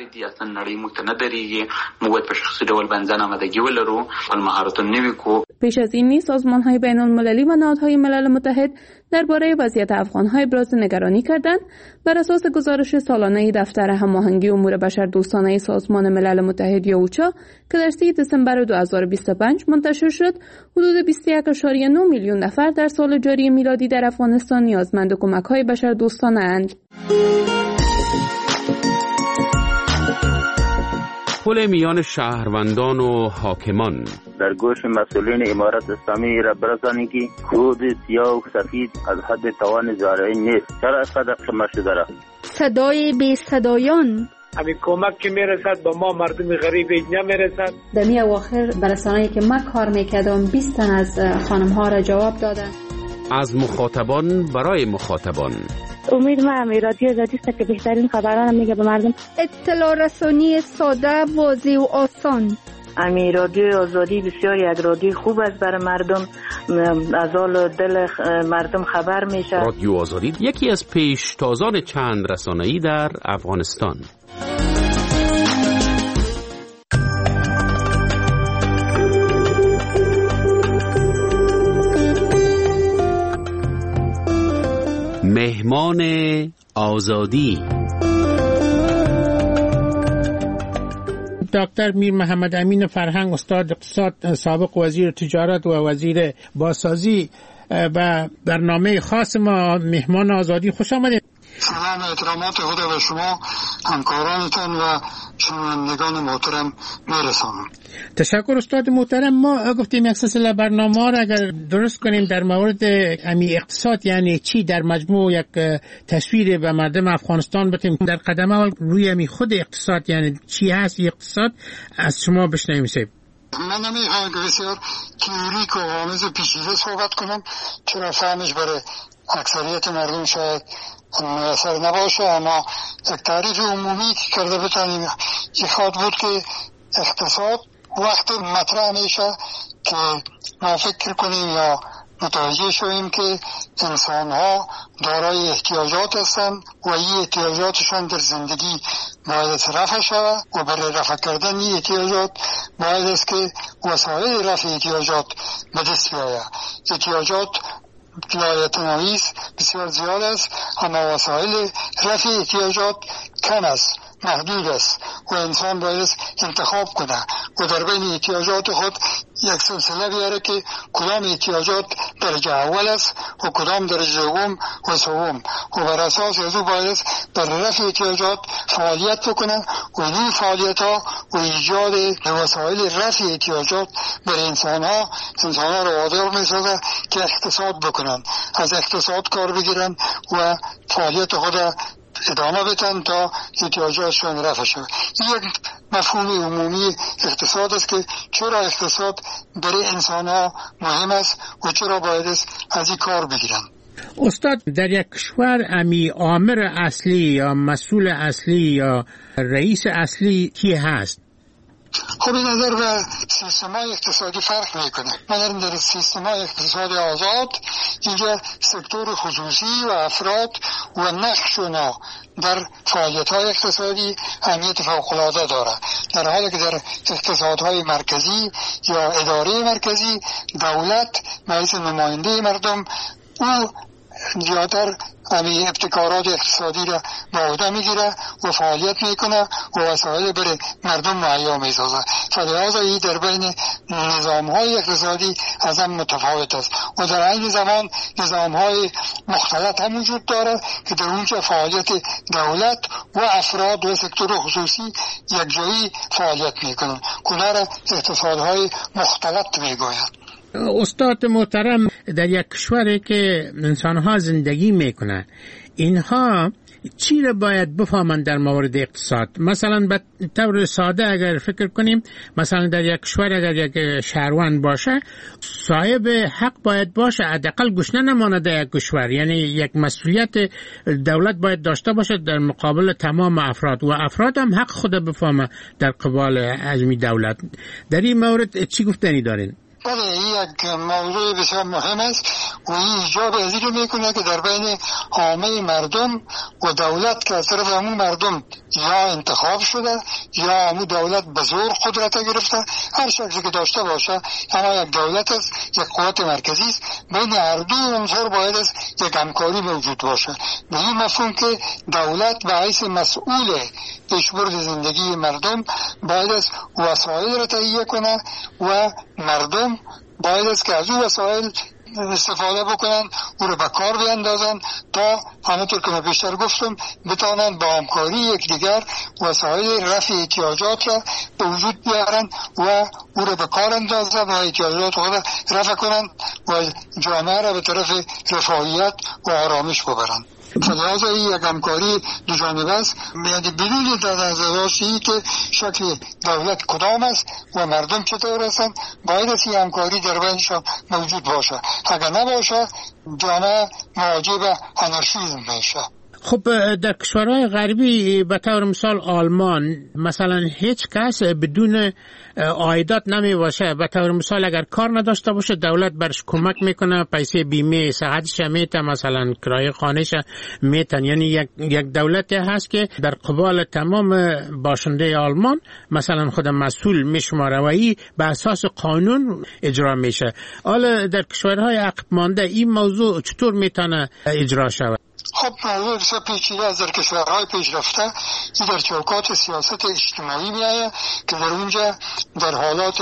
پیش از این نیز سازمان های بین المللی و نهادهای ملل متحد درباره وضعیت افغان ها ابراز نگرانی کردند. بر اساس گزارش سالانه دفتر هماهنگی امور بشر دوستانه سازمان ملل متحد یا اوچا که در سوم دسامبر دو هزار و بیست و پنج منتشر شد، حدود بیست و یک ممیز نه میلیون نفر در سال جاری میلادی در افغانستان نیازمند کمک های بشر دوستانه اند. تداخل میان شهروندان و حاکمان. در گوش مسئولین امارت اسلامی را برسانید که کود سیاه و سفید از حد توان زارعین نیست. چرا صدق شما شده؟ صدای بی صدایان. همین کمک که میرسد با ما مردم غریب نمیرسد. در می اواخر برسانه‌ای که ما کار میکردم بیست تن از خانم ها را جواب دادن. از مخاطبان برای مخاطبان. امید ما هم رادیو آزادی است که بهترین خبران میگه به مردم. اطلاع رسانی ساده، واضح و آسان. امی رادیو آزادی بسیار یک رادیو خوب است برای مردم، از حال دل مردم خبر میشه. رادیو آزادی یکی از پیشتازان چند رسانه‌ای در افغانستان. مهمان آزادی دکتر میر محمد امین فرهنگ، استاد اقتصاد، سابق وزیر تجارت و وزیر بازسازی، و برنامه خاص ما مهمان آزادی. خوش آمدید. سلام و احترامات خود به شما، همکارانتان و شنوندگان محترم میرسانم. تشکر استاد محترم. ما گفتیم یک سلسله برنامه را اگر درست کنیم در مورد امی اقتصاد یعنی چی، در مجموع یک تصویر به مردم افغانستان بدیم. در قدم اول روی امی خود اقتصاد یعنی چی هست اقتصاد از شما بشنویم. سید من نمیخوام که بسیار تئوریک و آمیز و پیچیده صحبت کنم، چرا فهمش برای اکثریت مردم شاید میسر نباشه، اما یک تعریف عمومی که کرده بتانیم یک خواد بود که اقتصاد وقت مطرح میشه که ما فکر کنیم یا متوجه شویم که انسان ها دارای احتیاجات هستند و این احتیاجاتشان در زندگی باید رفع شود و برای رفع کردن این احتیاجات باید است که وسایل رفع احتیاجات به دست بیاید. احتیاجات لایتناهی بسیار زیاد است، اما وسایل رفع احتیاجات کم است، محدود است و انسان باید انتخاب کنه و در بین احتیاجات خود یک سلسله بیاره که کدام احتیاجات درجه اول است و کدام درجه دوم و سوم و بر اساس از او باید در رفع احتیاجات فعالیت بکنه و این فعالیت ها و ایجاد وسایل رفع احتیاجات برای انسان ها انسان ها رو وادار می سازه که اقتصاد بکنن، از اقتصاد کار بگیرن و فعالیت خود ادامه بدن تا احتیاجاتشون رفع شود. این یک مفهوم عمومی اقتصاد است که چرا اقتصاد برای انسان ها مهم است و چرا باید از این کار بگیرن. استاد، در یک کشور امی آمر اصلی یا مسئول اصلی یا رئیس اصلی کی هست؟ خب این نظر و سیستم‌های اقتصادی فرق میکنه. مثلا در سیستم‌های اقتصادی آزاد اینجا سکتور خصوصی و افراد و نقشونا در فعالیت‌های اقتصادی اهمیت فوق‌العاده داره، در حالی که در اقتصادهای مرکزی یا اداره مرکزی دولت مثل نماینده مردم او زیادتر امی ابتکارات اقتصادی را به عهده میگیره و فعالیت میکنه و وسایل برای مردم مهیا میسازه. فلذا این در بین نظامهای اقتصادی از هم متفاوت است و در این زمان نظامهای مختلط هم وجود داره که در اونجا فعالیت دولت و افراد و سکتور خصوصی یک جایی فعالیت میکنن. کنه را اقتصادهای مختلط میگویند. استاد محترم، در یک کشوری که انسانها زندگی میکنن اینها چی را باید بفهمن در مورد اقتصاد؟ مثلا به طور ساده اگر فکر کنیم، مثلا در یک کشور اگر یک شهروند باشه صاحب حق باید باشه، حداقل گشنه نمانه در یک کشور، یعنی یک مسئولیت دولت باید داشته باشه در مقابل تمام افراد و افراد هم حق خود بفهمه در قبال حجم دولت. در این مورد چی گفتنی دارین؟ بله، این یک موضوع بسیار مهم است و این ایجاب از این میکنه که در بین عامه مردم و دولت که از طرف همون مردم یا انتخاب شده یا همون دولت به زور قدرت گرفته، هر شکلی که داشته باشه، اما یک دولت است، یک قوت مرکزی است، بین هر دو عنصر باید است یک همکاری موجود باشه. به این مفهوم که دولت به حیث مسئول پیشبرد زندگی مردم باید است وسایل را تهیه کنه و مردم باید است که از او وسایل استفاده بکنن، او رو به کار بیندازن تا همونطور که من بیشتر گفتم بتانن با همکاری یکدیگر وسایل رفع احتیاجات را به وجود بیارن و او رو به کار اندازن و احتیاجات خود رفع کنن و جامعه را به طرف رفاهیت و آرامش ببرن. لحاظا این یک همکاری دو جانبه است، یعنی بدون در نظر داشتی که شکل دولت کدام است و مردم چطور هستند، باید از این همکاری در بینشان موجود باشه. اگر نباشه جامعه مواجه به آنارشیسم میشه. خب در کشورهای غربی به طور مثال آلمان مثلا هیچ کس بدون عایدات نمی باشه. به طور مثال اگر کار نداشته باشه دولت برش کمک میکنه، پیسه بیمه صحتش میته، مثلا کرایه خانهش میتن. یعنی یک یک دولتی هست که در قبال تمام باشنده آلمان مثلا خود مسئول میشماره و این به اساس قانون اجرا میشه. حالا در کشورهای عقب مانده این موضوع چطور میتونه اجرا شود؟ خب موضوع بسیار پیچیده از در کشورهای پیشرفته این در چوکات سیاست اجتماعی میآید که در اونجا در حالات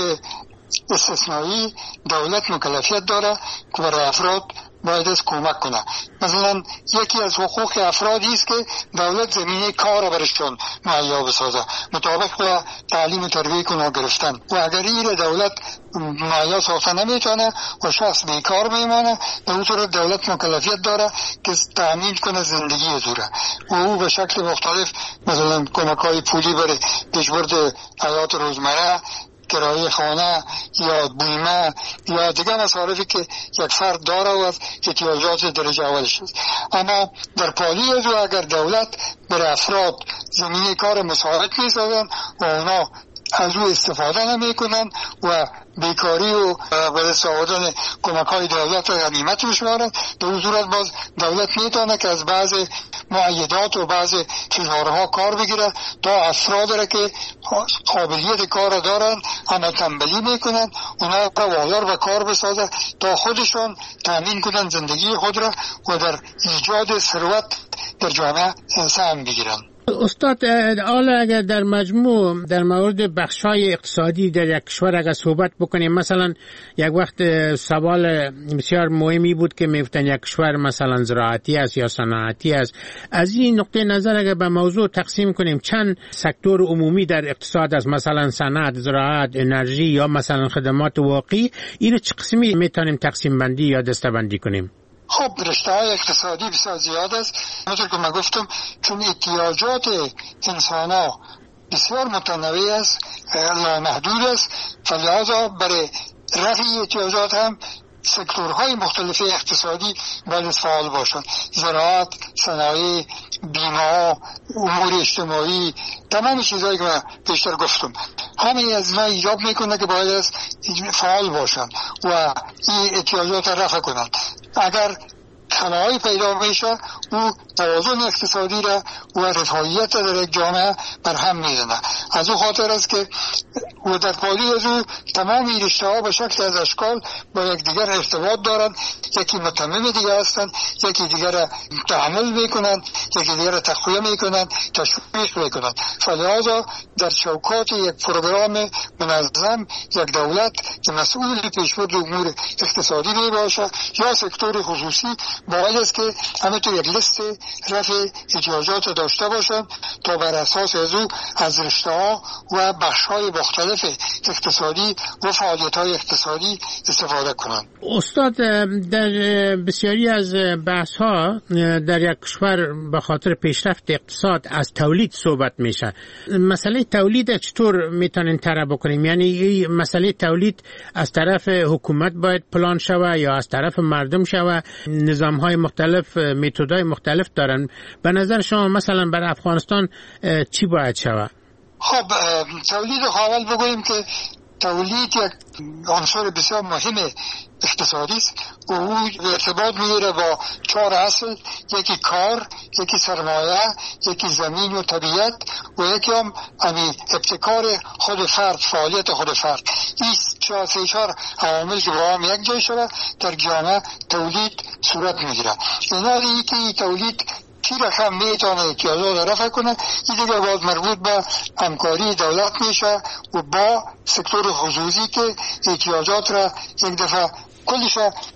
استثنایی دولت مکلفیت داره که برای افراد باید از کمک کنه. مثلا یکی از حقوق افرادی است که دولت زمینه کار برشون مهیا بسازه مطابق با تعلیم و تربیت کنه گرفتن، و اگر این دولت مهیا ساخته نمیتونه و شخص بیکار میمانه، به اون صورت دولت مکلفیت داره که تامین کنه زندگی از او و او به شکل مختلف مثلا کمک‌های پولی برای پیشبرد حیات روزمره، کرایه خانه یا بیمه یا دیگر مصارفی که یک فرد داره و از احتیاجات درجه اولش است. اما در پالی از او اگر دولت برای افراد زمینه کار مساعد می‌سازن و اونا از او استفاده نمی کنن و بیکاری و به دست آوردن کمک های دولت را غنیمت میشمارن، به اون صورت باز دولت میتونه که از بعض معیدات و بعض فشارها کار بگیره تا افراد را که قابلیت کار دارن اما تنبلی میکنن اونا را وادار به کار بسازه تا خودشون تامین کنن زندگی خود را و در ایجاد ثروت در جامعه سهم بگیرن. استاد، حالا اگر در مجموع در مورد بخش‌های اقتصادی در یک کشور اگر صحبت بکنیم، مثلا یک وقت سوال بسیار مهمی بود که می‌گفتن یک کشور مثلا زراعتی است یا صنعتی است. از این نقطه نظر اگر به موضوع تقسیم کنیم چند سکتور عمومی در اقتصاد است، مثلا صنعت، زراعت، انرژی یا مثلا خدمات واقعی، اینو چه قسمی میتونیم تقسیم بندی یا دسته‌بندی کنیم؟ خب رشته های اقتصادی بسیار زیاد است، همونطور که من گفتم چون احتیاجات انسان ها بسیار متنوع است، نامحدود است، فلذا برای رفع احتیاجات هم سکتورهای مختلف اقتصادی باید فعال باشند. زراعت، صنایع، بیمه، امور اجتماعی، تمام چیزهایی که من بیشتر گفتم همه از ما ایجاب میکنه که باید فعال باشند و این احتیاجات رفع کنند. اگر خلایی پیدا میشه او توازن اقتصادی را و رفاهیت در یک جامعه بر هم میزنه. از او خاطر است که و در پالی از او تمام این رشته ها به شکل از اشکال با یک دیگر ارتباط دارند، یکی متمم دیگر هستند، یکی دیگر تحمل میکنند، یکی دیگر تقویه میکنند، تشویق میکنند. فلذا در چوکات یک پروگرام منظم یک دولت که مسئول پیشبرد امور اقتصادی می باشه یا سکتور خصوصی باید است که همینطور یک لیست رفع احتیاجات داشته باشند تا بر اساس از او از رشته ها و بخش های مختلف اقتصادی و فعالیت های اقتصادی استفاده کنند. استاد، در بسیاری از بحث ها در یک کشور به خاطر پیشرفت اقتصاد از تولید صحبت میشه. مسئله تولید چطور میتونین طرح بکنیم؟ یعنی مسئله تولید از طرف حکومت باید پلان شوه یا از طرف مردم شوه؟ نظام های مختلف متدهای مختلف دارن. به نظر شما مثلا برای افغانستان چی باید شوه؟ خب تولید حاول بگوییم که تولید یک عنصر بسیار مهم اقتصادی است و او ارتباط میگیره با چهار اصل، یکی کار، یکی سرمایه، یکی زمین و طبیعت و یکی هم امی ابتکار خود فرد، فعالیت خود فرد. این چهار سه چهار عوامل که با هم یک جای شده در جامعه تولید صورت میگیره. اینا ای که تولید کی رقم میتونه احتیاجات رفع کنه، این دیگه باز مربوط به همکاری دولت میشه و با سکتور خصوصی که احتیاجات را یک دفعه کلش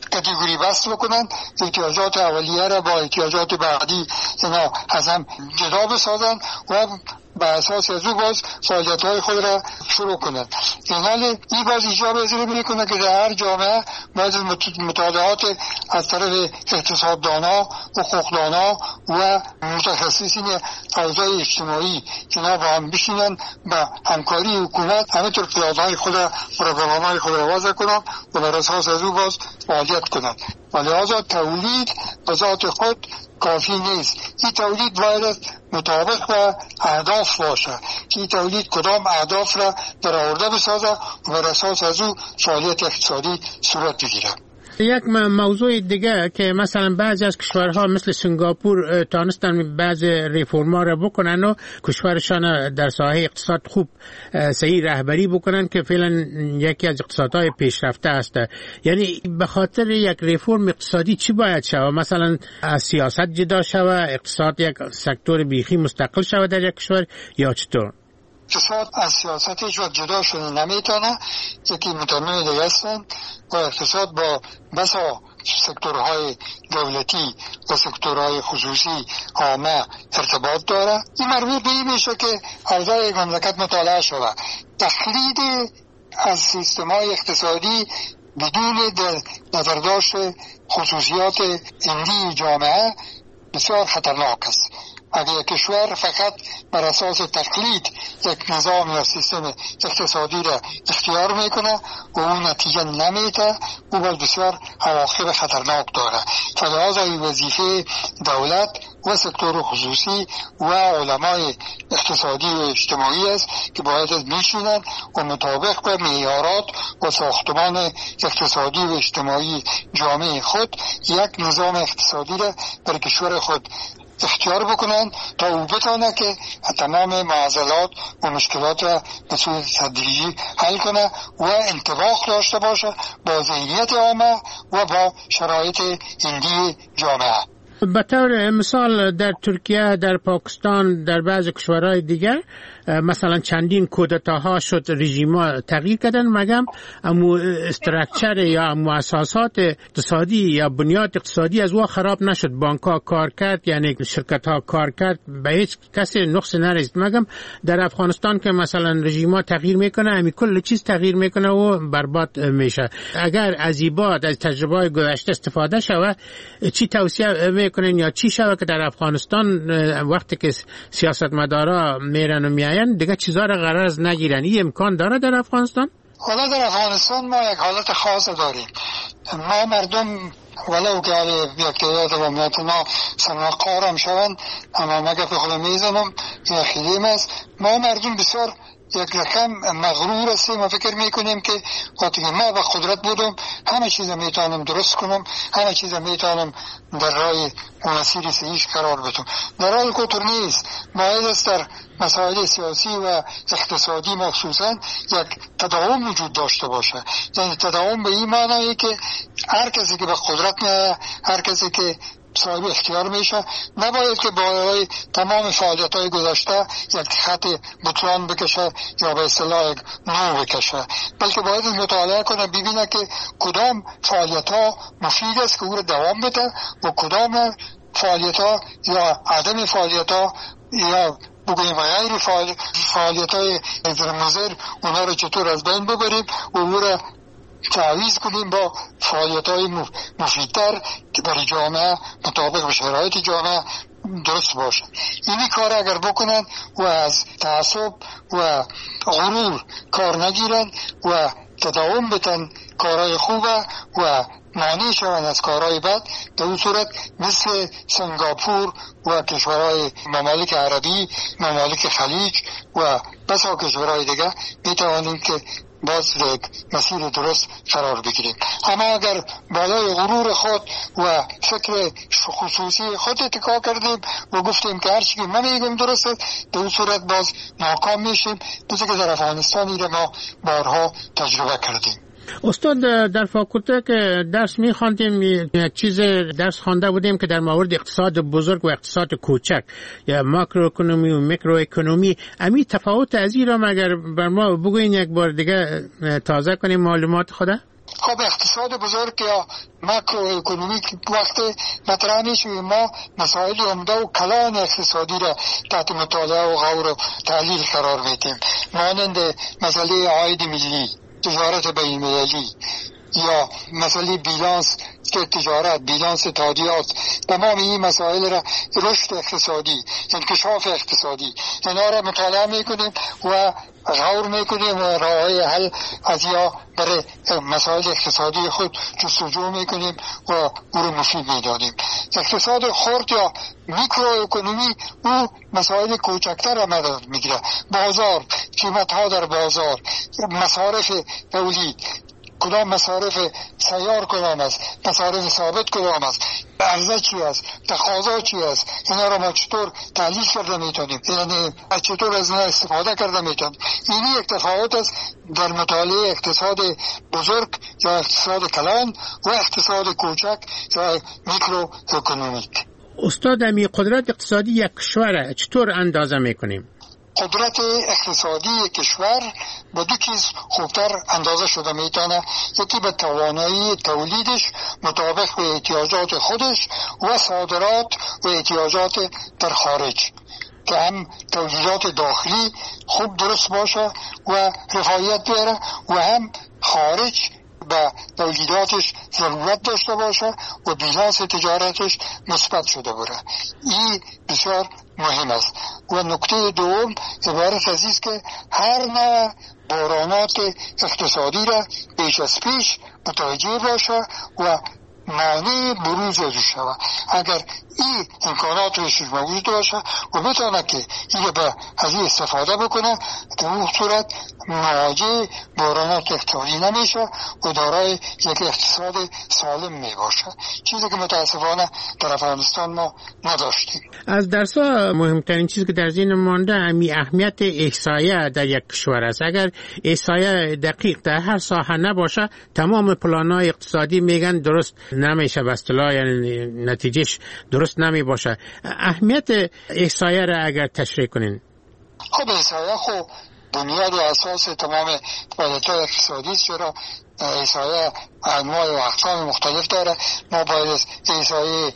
کاتگوری بست بکنن، احتیاجات اولیه را با احتیاجات بعدی اینا از هم جدا بسازن و به اساس از او باز فعالیت های خود را شروع کنند. این حال این باز ایجاب ازره میکنه که در هر جامعه باید مطالعات از طرف اقتصاددانا، حقوقدانا و متخصصین اوضاع اجتماعی اینا با هم بشینن به همکاری حکومت همینطور پیادهای خود را پروگرام‌های خود را وضع کنند و بر اساس از او باز فعالیت کنند. و لحاظا تولید به ذات خود کافی نیست. این تولید باید مطابق با اهداف باشه که این تولید کدام اهداف را برآورده بسازه و بر اساس از او فعالیت اقتصادی صورت بگیره. یک موضوع دیگه که مثلا بعضی از کشورها مثل سنگاپور تانستن بعض ریفورما را بکنن و کشورشان در ساحه اقتصاد خوب صحیح رهبری بکنن که فعلا یکی از اقتصادهای پیشرفته است. یعنی به خاطر یک ریفورم اقتصادی چی باید شود؟ مثلا از سیاست جدا شود، اقتصاد یک سکتور بیخی مستقل شود در یک کشور یا چطور؟ اقتصاد از سیاست هیچ وقت جدا شده نمیتونه، یکی متمم دیگه هستن و اقتصاد با بسا سکتورهای دولتی و سکتورهای خصوصی عامه ارتباط داره. این مربوط به این میشه که اوضاع یک مملکت مطالعه شده. تقلید از سیستم‌های اقتصادی بدون نظرداشت خصوصیات عمده جامعه بسیار خطرناک است. اگر کشور فقط بر اساس تقلید یک نظام یا سیستم اقتصادی را اختیار میکنه و اون نتیجه نمیده، او باز بسیار عواقب خطرناک داره. فلذا این وظیفه دولت و سکتور خصوصی و علمای اقتصادی و اجتماعی است که باید میشینن و مطابق به معیارات و ساختمان اقتصادی و اجتماعی جامعه خود یک نظام اقتصادی را بر کشور خود اختیار بکنن تا او بتونه که تمام معضلات و مشکلات را به صورت تدریجی حل کنه و انطباق داشته باشه با ذهنیت عامه و با شرایط عمده جامعه. به طور مثال در ترکیه، در پاکستان، در بعض کشورهای دیگر مثلا چندین کودتاها شد، رژیم‌ها تغییر کردن مگم امو استراکچر یا امو اساسات اقتصادی یا بنیاد اقتصادی از وا خراب نشد. بانک‌ها کار کرد، یعنی شرکت‌ها کار کرد، به هیچ کسی نقص نرسید. مگم در افغانستان که مثلا رژیم‌ها تغییر میکنه، همین کل چیز تغییر میکنه و برباد میشه. اگر از ایباد از تجربه‌های گذشته استفاده شود، چی توصیه میکنین یا چی شود که در افغانستان وقتی که سیاستمدارا میرن و میاین دیگه چیزا را غرض نگیرن؟ این امکان داره در افغانستان؟ حالا در افغانستان ما یک حالت خاص داریم. ما مردم ولو که یک تعداد و متنا صنعتکار هم شوند، اما مگه به خود میزنم یا خیلیم است، ما مردم بسیار یک رقم مغرور هستیم و فکر میکنیم که وقتی که ما به قدرت بودم همه چیز میتونم درست کنم، همه چیز میتونم در راه مسیر صحیح قرار بدم. در حال که طور نیست. باید است در مسائل سیاسی و اقتصادی مخصوصا یک تداوم وجود داشته باشه. یعنی تداوم به این معنی که هر کسی که به قدرت میاد، هر کسی که صاحب اختیار میشه، نباید که با تمام فعالیت های گذشته یک خط بطلان بکشه یا به اصطلاح یک نو بکشه، بلکه باید مطالعه کنه ببینه که کدام فعالیت ها مفید است که او را دوام بده و کدام فعالیت ها یا عدم فعالیت ها یا بگویم غیر فعالیت های مضر اونا را چطور از بین ببریم و او را تعویض کنیم با فعالیت های مفیدتر که برای جامعه مطابق به شرایط جامعه درست باشه. اینی کار اگر بکنن و از تعصب و غرور کار نگیرن و تداوم بتن کارهای خوبه و معنی شوند از کارهای بد، در اون صورت مثل سنگاپور و کشورهای ممالک عربی، ممالک خلیج و بسا کشورهای دیگه میتوانیم که باز یک مسیر درست قرار بگیریم. اما اگر بالای غرور خود و فکر خصوصی خود اتکا کردیم و گفتیم که هر چی که من میگم درسته، در اون صورت باز ناکام میشیم، مثل که در افغانستانی را ما بارها تجربه کردیم. استاد در فاکولته که درس می‌خواندیم یک چیز درس خوانده بودیم که در مورد اقتصاد بزرگ و اقتصاد کوچک یا ماکرو اکونومی و میکرو اکونومی، امی تفاوت از این را مگر بر ما بگوین یک بار دیگه تازه کنیم معلومات خود؟ خب اقتصاد بزرگ یا ماکرو اکونومیک وقت مطرح میشه ما مسائل عمده و کلان اقتصادی را تحت مطالعه و غور و تحلیل قرار میدیم، مانند مسئله عاید ملی، تجارت بین المللی یا مسئله بیلانس که تجارت، بیلانس تادیات، تمام این مسائل را رشد اقتصادی، انکشاف اقتصادی اینا را مطالعه میکنیم و غور میکنیم و راههای حل از یا برای مسائل اقتصادی خود جستجو میکنیم و او را مفید میدانیم. اقتصاد خرد یا میکرو اکونومی او مسائل کوچکتر را مدد میگیره، بازار، قیمت ها در بازار، مصارف تولید، کدام مصارف سیار کدام است، مصارف ثابت کدام است، عرضه چی است، تقاضا چی است، اینا را ما چطور تحلیل کرده میتونیم، یعنی چطور از اینا استفاده کرده میتونیم. این یک تفاوت است در مطالعه اقتصاد بزرگ یا اقتصاد کلان و اقتصاد کوچک یا میکرو اکونومیک. استاد، امی قدرت اقتصادی یک کشور چطور اندازه میکنیم؟ قدرت اقتصادی کشور با دو چیز خوبتر اندازه شده میتونه، یکی به توانایی تولیدش مطابق به احتیاجات خودش و صادرات و احتیاجات در خارج، که هم تولیدات داخلی خوب درست باشه و رفاهیت بیاره و هم خارج به تولیداتش ضرورت داشته باشه و بیلانس تجارتش مثبت شده بره. این بسیار مهم است. و نکته دوم عبارت از است که هر نوع بحرانات اقتصادی را پیش از پیش متوجه باشه و مانع بروز از شود. اگر این امکانات روش موجود باشه و بتونه که این به از این استفاده بکنه، در اون صورت مواجه بحرانات اقتصادی نمیشه و دارای یک اقتصاد سالم می باشه، چیزی که متاسفانه در افغانستان ما نداشتیم. از درسا مهمترین چیزی که در ذهن مانده امی اهمیت احصایه در یک کشور است. اگر احصایه دقیق در هر ساحه نباشه، تمام پلان‌های اقتصادی میگن درست نمیشه، به اصطلاح یعنی نتیجهش درست نمی باشه. اهمیت احصایه را اگر تشریح کنین. خب احصایه خب بنیاد و اساس تمام فعالیت‌های اقتصادی است، چرا احصایه انواع و اقسام مختلف داره. ما باید احصایه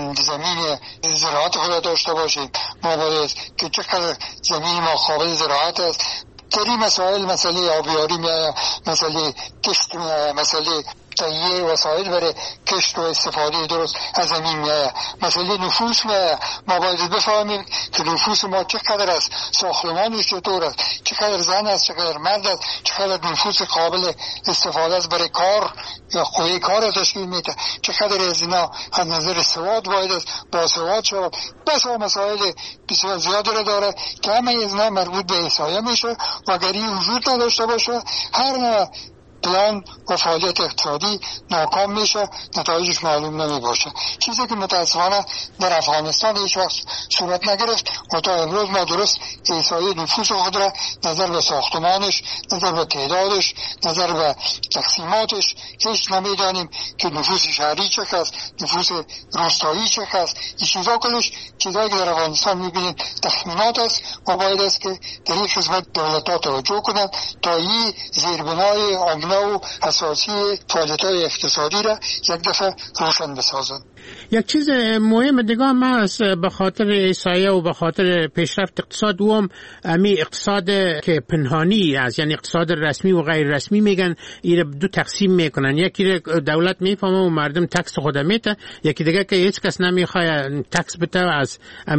زمین زراعت خود داشته باشیم، ما باید که چقدر زمین ما قابل زراعت است. در این مسائل مسئله آبیاری میآید، مسئله کشت میآید، مسئله تهیه وسایل برای کشت و استفاده درست از زمین میآید، مسئله نفوس میآید. ما باید بفهمیم که نفوس ما چقدر است، ساختمانش چطور است، چقدر زن است، چقدر مرد است، چقدر نفوس قابل استفاده است برای کار یا قوه کار تشکیل میده، چقدر از اینا از نظر سواد باید است با سواد شود. بس مسائل بسیار زیادی را داره که همه از اینا مربوط به احصایه میشه و اگر این وجود نداشته باشه هر نوع پلان و فعالیت اقتصادی ناکام میشه، نتایجش معلوم نمی باشه. چیزی که متاسفانه در افغانستان هیچ وقت صورت نگرفت و تا امروز ما درست احصایه نفوس خود را نظر به ساختمانش، نظر به تعدادش، نظر به تقسیماتش هیچ نمیدانیم که نفوس شهری چه هست، نفوس روستایی چه هست. این چیزا کلش چیزایی که در افغانستان میبینیم تخمینات است و باید است که در این خدمت دولت‌ها توجه کنند تا این زیربنای عامه و اساسی فعالیت‌های اقتصادی را یک دفعه روشن بسازند. یک چیز مهم دیگه هم هست به خاطر احصایه و به خاطر پیشرفت اقتصاد و هم امی اقتصاد که پنهانی است، یعنی اقتصاد رسمی و غیر رسمی میگن، این دو تقسیم میکنن. یکی دولت میفهمه و مردم تکس خود میته، یکی دیگه که هیچ کس نمیخواد تکس بده از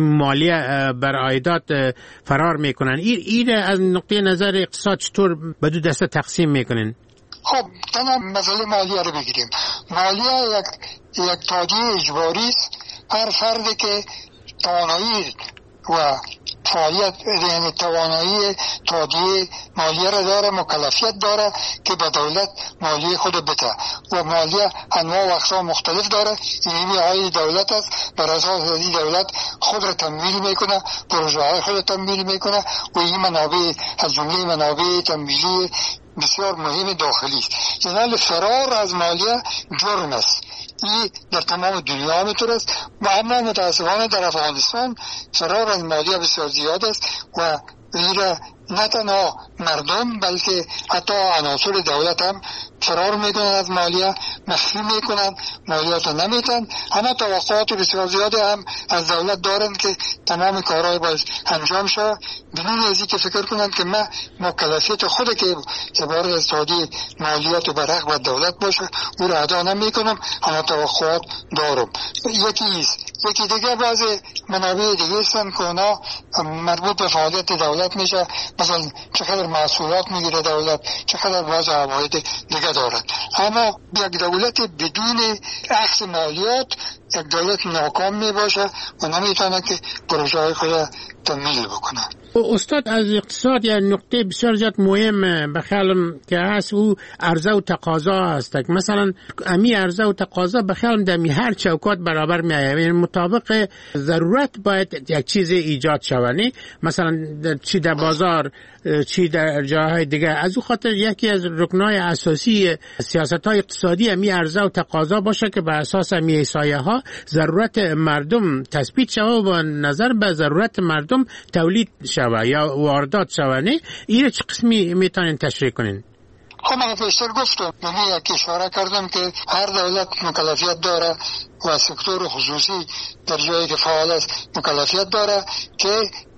مالیه بر عایدات فرار میکنن. این این از نقطه نظر اقتصاد چطور به دو دسته تقسیم میکنن؟ خب تنها مسئله مالیه رو بگیریم. مالیه یک یک تادیه اجباری است. هر فردی که توانایی و فعالیت یعنی توانایی تادیه مالیه را داره، مکلفیت داره که به دولت مالیه خود بده و مالیه انواع و اقسام مختلف داره. این عاید دولت است، بر اساس این دولت خود را تمویل میکنه، پروژه های خود را تمویل میکنه و این منابع از جمله منابع تمویلی بسیار مهم داخلی است. یعنی فرار از مالیه جرم است. این در تمام دنیا همینطور است و اما متاسفانه در افغانستان فرار از مالیه بسیار زیاد است و این نه تنها مردم بلکه حتی عناصر دولت هم فرار میکنن از مالیه، مخفی میکنن، مالیات رو نمیتن. اما توقعات بسیار زیادی هم از دولت دارند که تمام کارهای باید انجام شد بدون ازی که فکر کنن که ما مکلفیت خود که عبارت از تادی مالیات و برق و دولت باشه او را ادا نمیکنم، اما توقعات دارم. یکی ایست. یکی دیگه بعضی منابع دیگه هستن که اونا مربوط به فعالیت دولت میشه، مثلا چقدر محصولات میگیره دولت، چقدر بعض عواید دیگه دارد. اما یک دولت بدون اخذ مالیات یک دولت ناکام میباشه و نمیتونه که پروژه های خود تکمیل بکنه. استاد از اقتصاد یا نقطه بسیار زیاد مهم بخیالم که هست او عرضه و تقاضا هست. مثلا امی عرضه و تقاضا بخیالم در هر چوکات برابر می آید، یعنی مطابق ضرورت باید یک چیز ایجاد شود، مثلا چی در بازار چی در جاهای دیگه. از او خاطر یکی از رکنهای اساسی سیاست های اقتصادی امی عرضه و تقاضا باشه که بر اساس امی سایه ها ضرورت مردم تثبیت شود و با نظر به ضرورت مردم تولید شود یا واردات شود. این چه قسمی میتونین تشریح کنین؟ خب من پیشتر گفتم، من یک اشاره کردم که هر دولت مکلفیت داره و سکتور خصوصی در جایی که فعال است مکلفیت داره که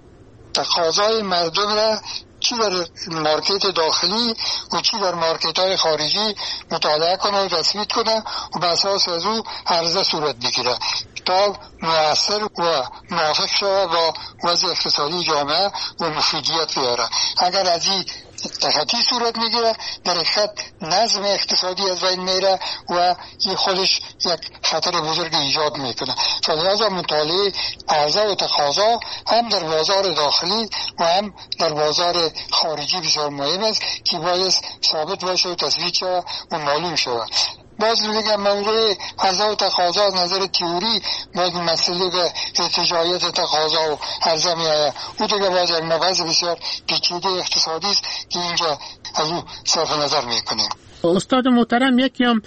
تقاضای مردم را چی در مارکت داخلی و چی در مارکت های خارجی مطالعه کنه و تثبیت کنه و به اساس از او عرضه صورت بگیره تا مؤثر و موافق شود با وضع اقتصادی جامعه و مفیدیت بیاره. اگر از این تخطی صورت میگیره در حقیقت نظم اقتصادی از بین میره و این خودش یک خطر بزرگ ایجاد میکنه. فلذا مطالعه عرضه و تقاضا هم در بازار داخلی و هم در بازار خارجی بسیار مهم است که باید ثابت باشه و تثبیت شود و معلوم شود. باز میگم موضوع عرضه و تقاضا از نظر تئوری باید مسئله به ارتجاعیت تقاضا و عرضه میآید. او دیگه باز یک مبحث بسیار پیچیده اقتصادی است که اینجا از او صرف نظر میکنیم. استاد محترم، یکی هم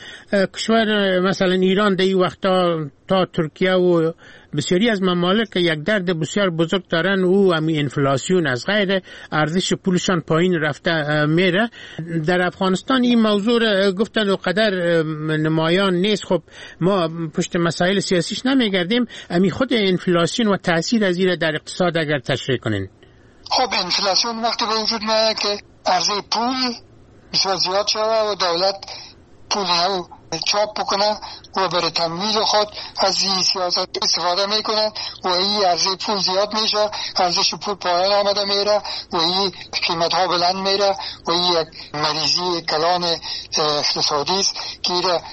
کشور مثلا ایران در این وقتا تا ترکیه و بسیاری از ممالک یک درد بسیار بزرگ دارن، او همی انفلاسیون از غیر ارزش پولشان پایین رفته میره. در افغانستان این موضوع گفتن و قدر نمایان نیست. خب ما پشت مسائل سیاسیش نمیگردیم، همی خود انفلاسیون و تاثیر از این در اقتصاد اگر تشریح کنین. خب انفلاسیون وقتی به وجود میاد که عرضه پول بسیار زیاد شده و دولت پول نو چاپ بکنه و برای تمویل خود از این سیاست استفاده میکنن و این عرضه پول زیاد میشه، ارزش پول پایین آمده میره و این قیمت ها بلند میره و این یک مریضی کلان اقتصادی است که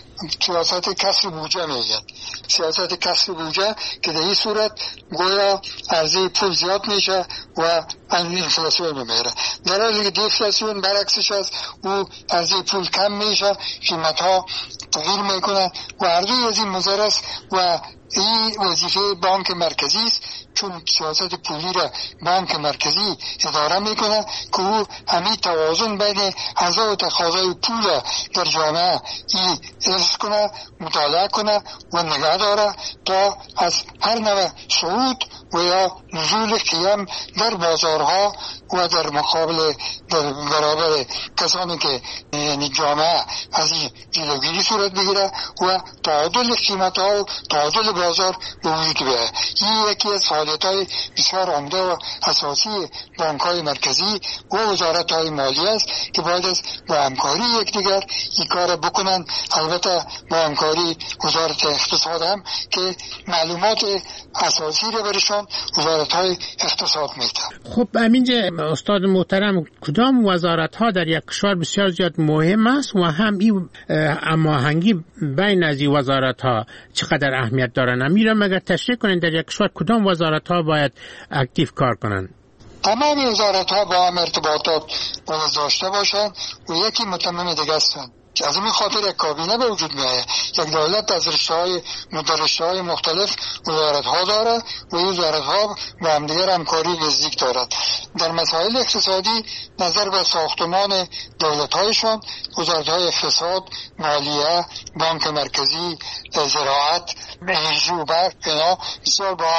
سیاست کسر بودجه میگن. سیاست کسر بودجه که در این صورت گویا عرضه پول زیاد میشه و انفلاسیون میره، در حالی که دیفلاسیون برعکسش است، او عرضه پول کم میشه، قیمت ها تغییر میکنه و هر دوی از این مضر است و این وظیفه بانک مرکزی است، چون سیاست پولی را بانک مرکزی اداره میکنه که او همین توازن بین عرضه و تقاضای پول در جامعه این حفظ کنه، مطالعه کنه و نگه داره تا از هر نوع صعود و یا نزول قیم در بازارها و در مقابل در برابر کسانی که یعنی جامعه از این جلوگیری صورت بگیره و تعادل قیمت ها و تعادل بازار به وجود بیاید. این یکی از فعالیت های بسیار عمده و اساسی بانک های مرکزی و وزارت های مالی است که باید از با همکاری یکدیگر این کار بکنن. البته با همکاری وزارت اقتصاد هم که معلومات اساسی رو برشان وزارت های اقتصاد میده. خب همینجا استاد محترم، کدام وزارت ها در یک کشور بسیار زیاد مهم است و هم این هماهنگی بین از این وزارت ها چقدر اهمیت دارن؟ امیرم اگر تشریح کنین در یک کشور کدام وزارت ها باید اکتیو کار کنن؟ تمام وزارت ها با هم ارتباطات باید داشته باشن و یکی متمم دیگه هستن که از این خاطر یک کابینه به وجود میآید. یک دولت از رشته‌های رشته‌های مختلف وزارت‌ها داره و این وزارت‌ها با همدیگر همکاری نزدیک دارد. در مسائل اقتصادی نظر به ساختمان دولت‌هایشان وزارت‌های اقتصاد، مالیه، بانک مرکزی، زراعت، انرژی و برق اینا بسیار با هم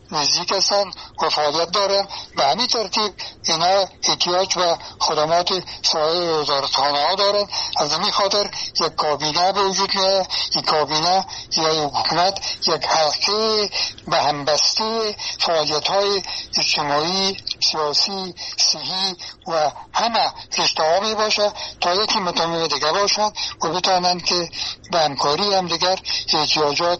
نزدیک هستند و فعالیت دارند. به همین ترتیب اینا احتیاج به خدمات سایر وزارتخانه ها دارند. از همین خاطر یک کابینه به وجود میاد. این کابینه یا یک حکومت یک حلقه به همبسته فعالیت های اجتماعی، سیاسی، صحی و همه رشته ها می باشه تا یکی متمم دیگر باشند و بتوانند که به همکاری هم دیگر احتیاجات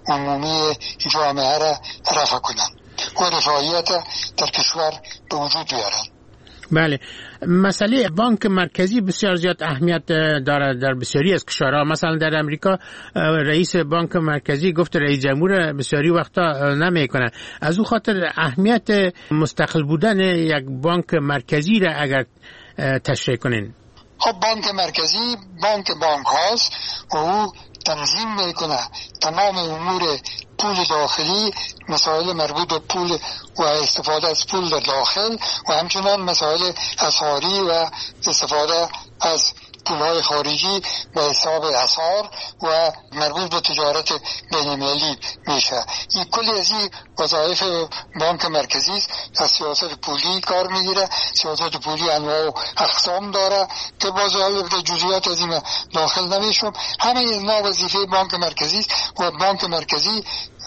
عمومی جامعه را رفع کنند و رفاهیت در کشور به وجود بیارند. بله، مسئله بانک مرکزی بسیار زیاد اهمیت دارد در بسیاری از کشورها. مثلا در امریکا رئیس بانک مرکزی گفت رئیس جمهور بسیاری وقتا نمیکنه. از او خاطر اهمیت مستقل بودن یک بانک مرکزی را اگر تشریح کنین. خب بانک مرکزی بانک بانک هاست و او تنظیم میکنه تمام امور پول داخلی، مسائل مربوط به پول و استفاده از پول در داخل و همچنان مسائل اسعاری و استفاده از پولهای خارجی به حساب اسعار و مربوط به تجارت بین‌المللی میشه. این کلی از این وظایف بانک مرکزی است. از سیاست پولی کار میگیره. سیاست پولی انواع و اقسام داره که باز در جزئیات از این داخل نمیشم. همه اینا وظیفه بانک مرکزی است و بانک مرکزی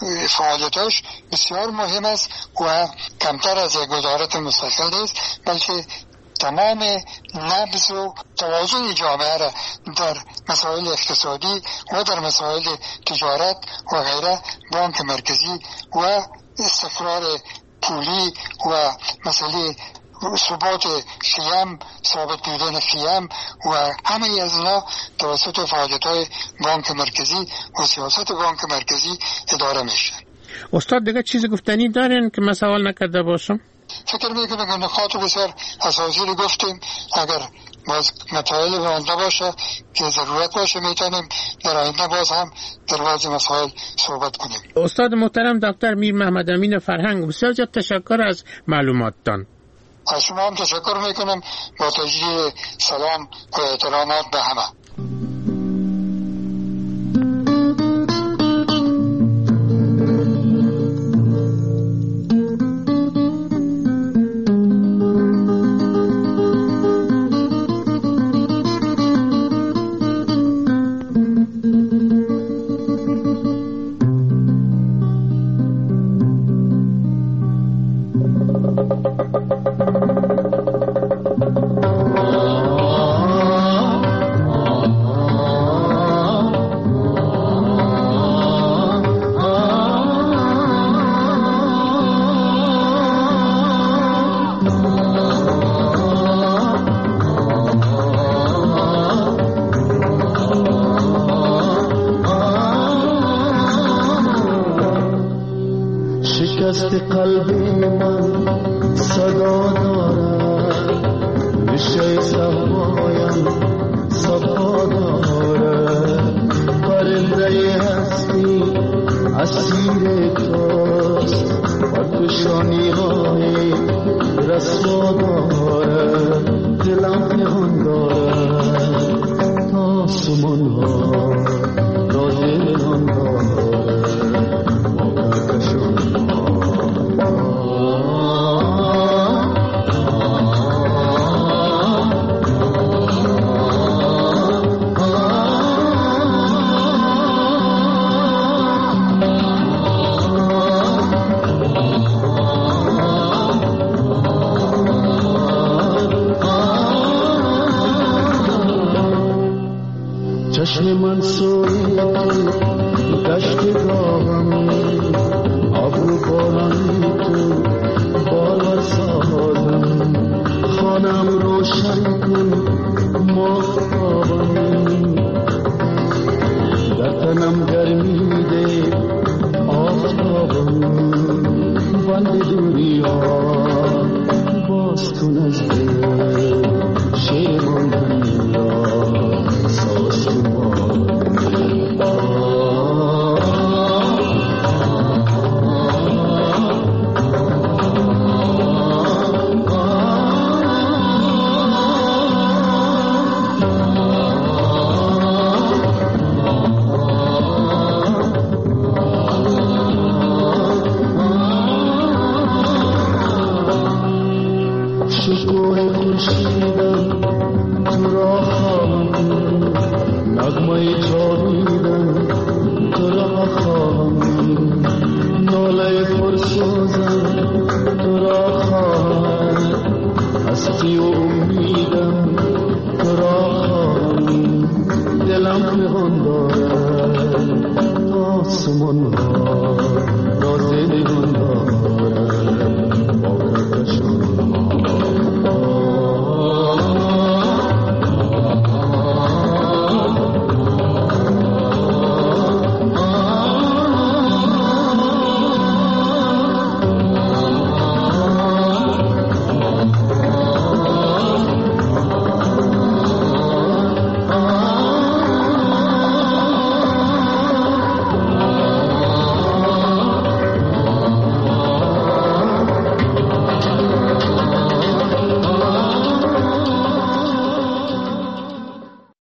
فعالیتاش بسیار مهم است و کمتر از یک وزارت مستقل است، بلکه تمام نبض و توازن جامعه را در مسائل اقتصادی و در مسائل تجارت و غیره بانک مرکزی و استقرار پولی و مسئله ثبات خیام، ثابت بودن خیام و همه از اینا توسط فعالیت‌های بانک مرکزی و سیاست بانک مرکزی اداره میشه. استاد دیگه چیز گفتنی دارین که من سوال نکرده باشم؟ فکر میکنم که نکات بسیار اساسی رو گفتیم. اگر باز مطالب مانده باشه که ضرورت باشه میتونیم در آینده باز هم در بعض مسائل صحبت کنیم. استاد محترم دکتر میر محمد امین فرهنگ، بسیار زیاد تشکر از معلوماتتان. از شما هم تشکر میکنم. با تجدید سلام و احترامات به همه. آسمان را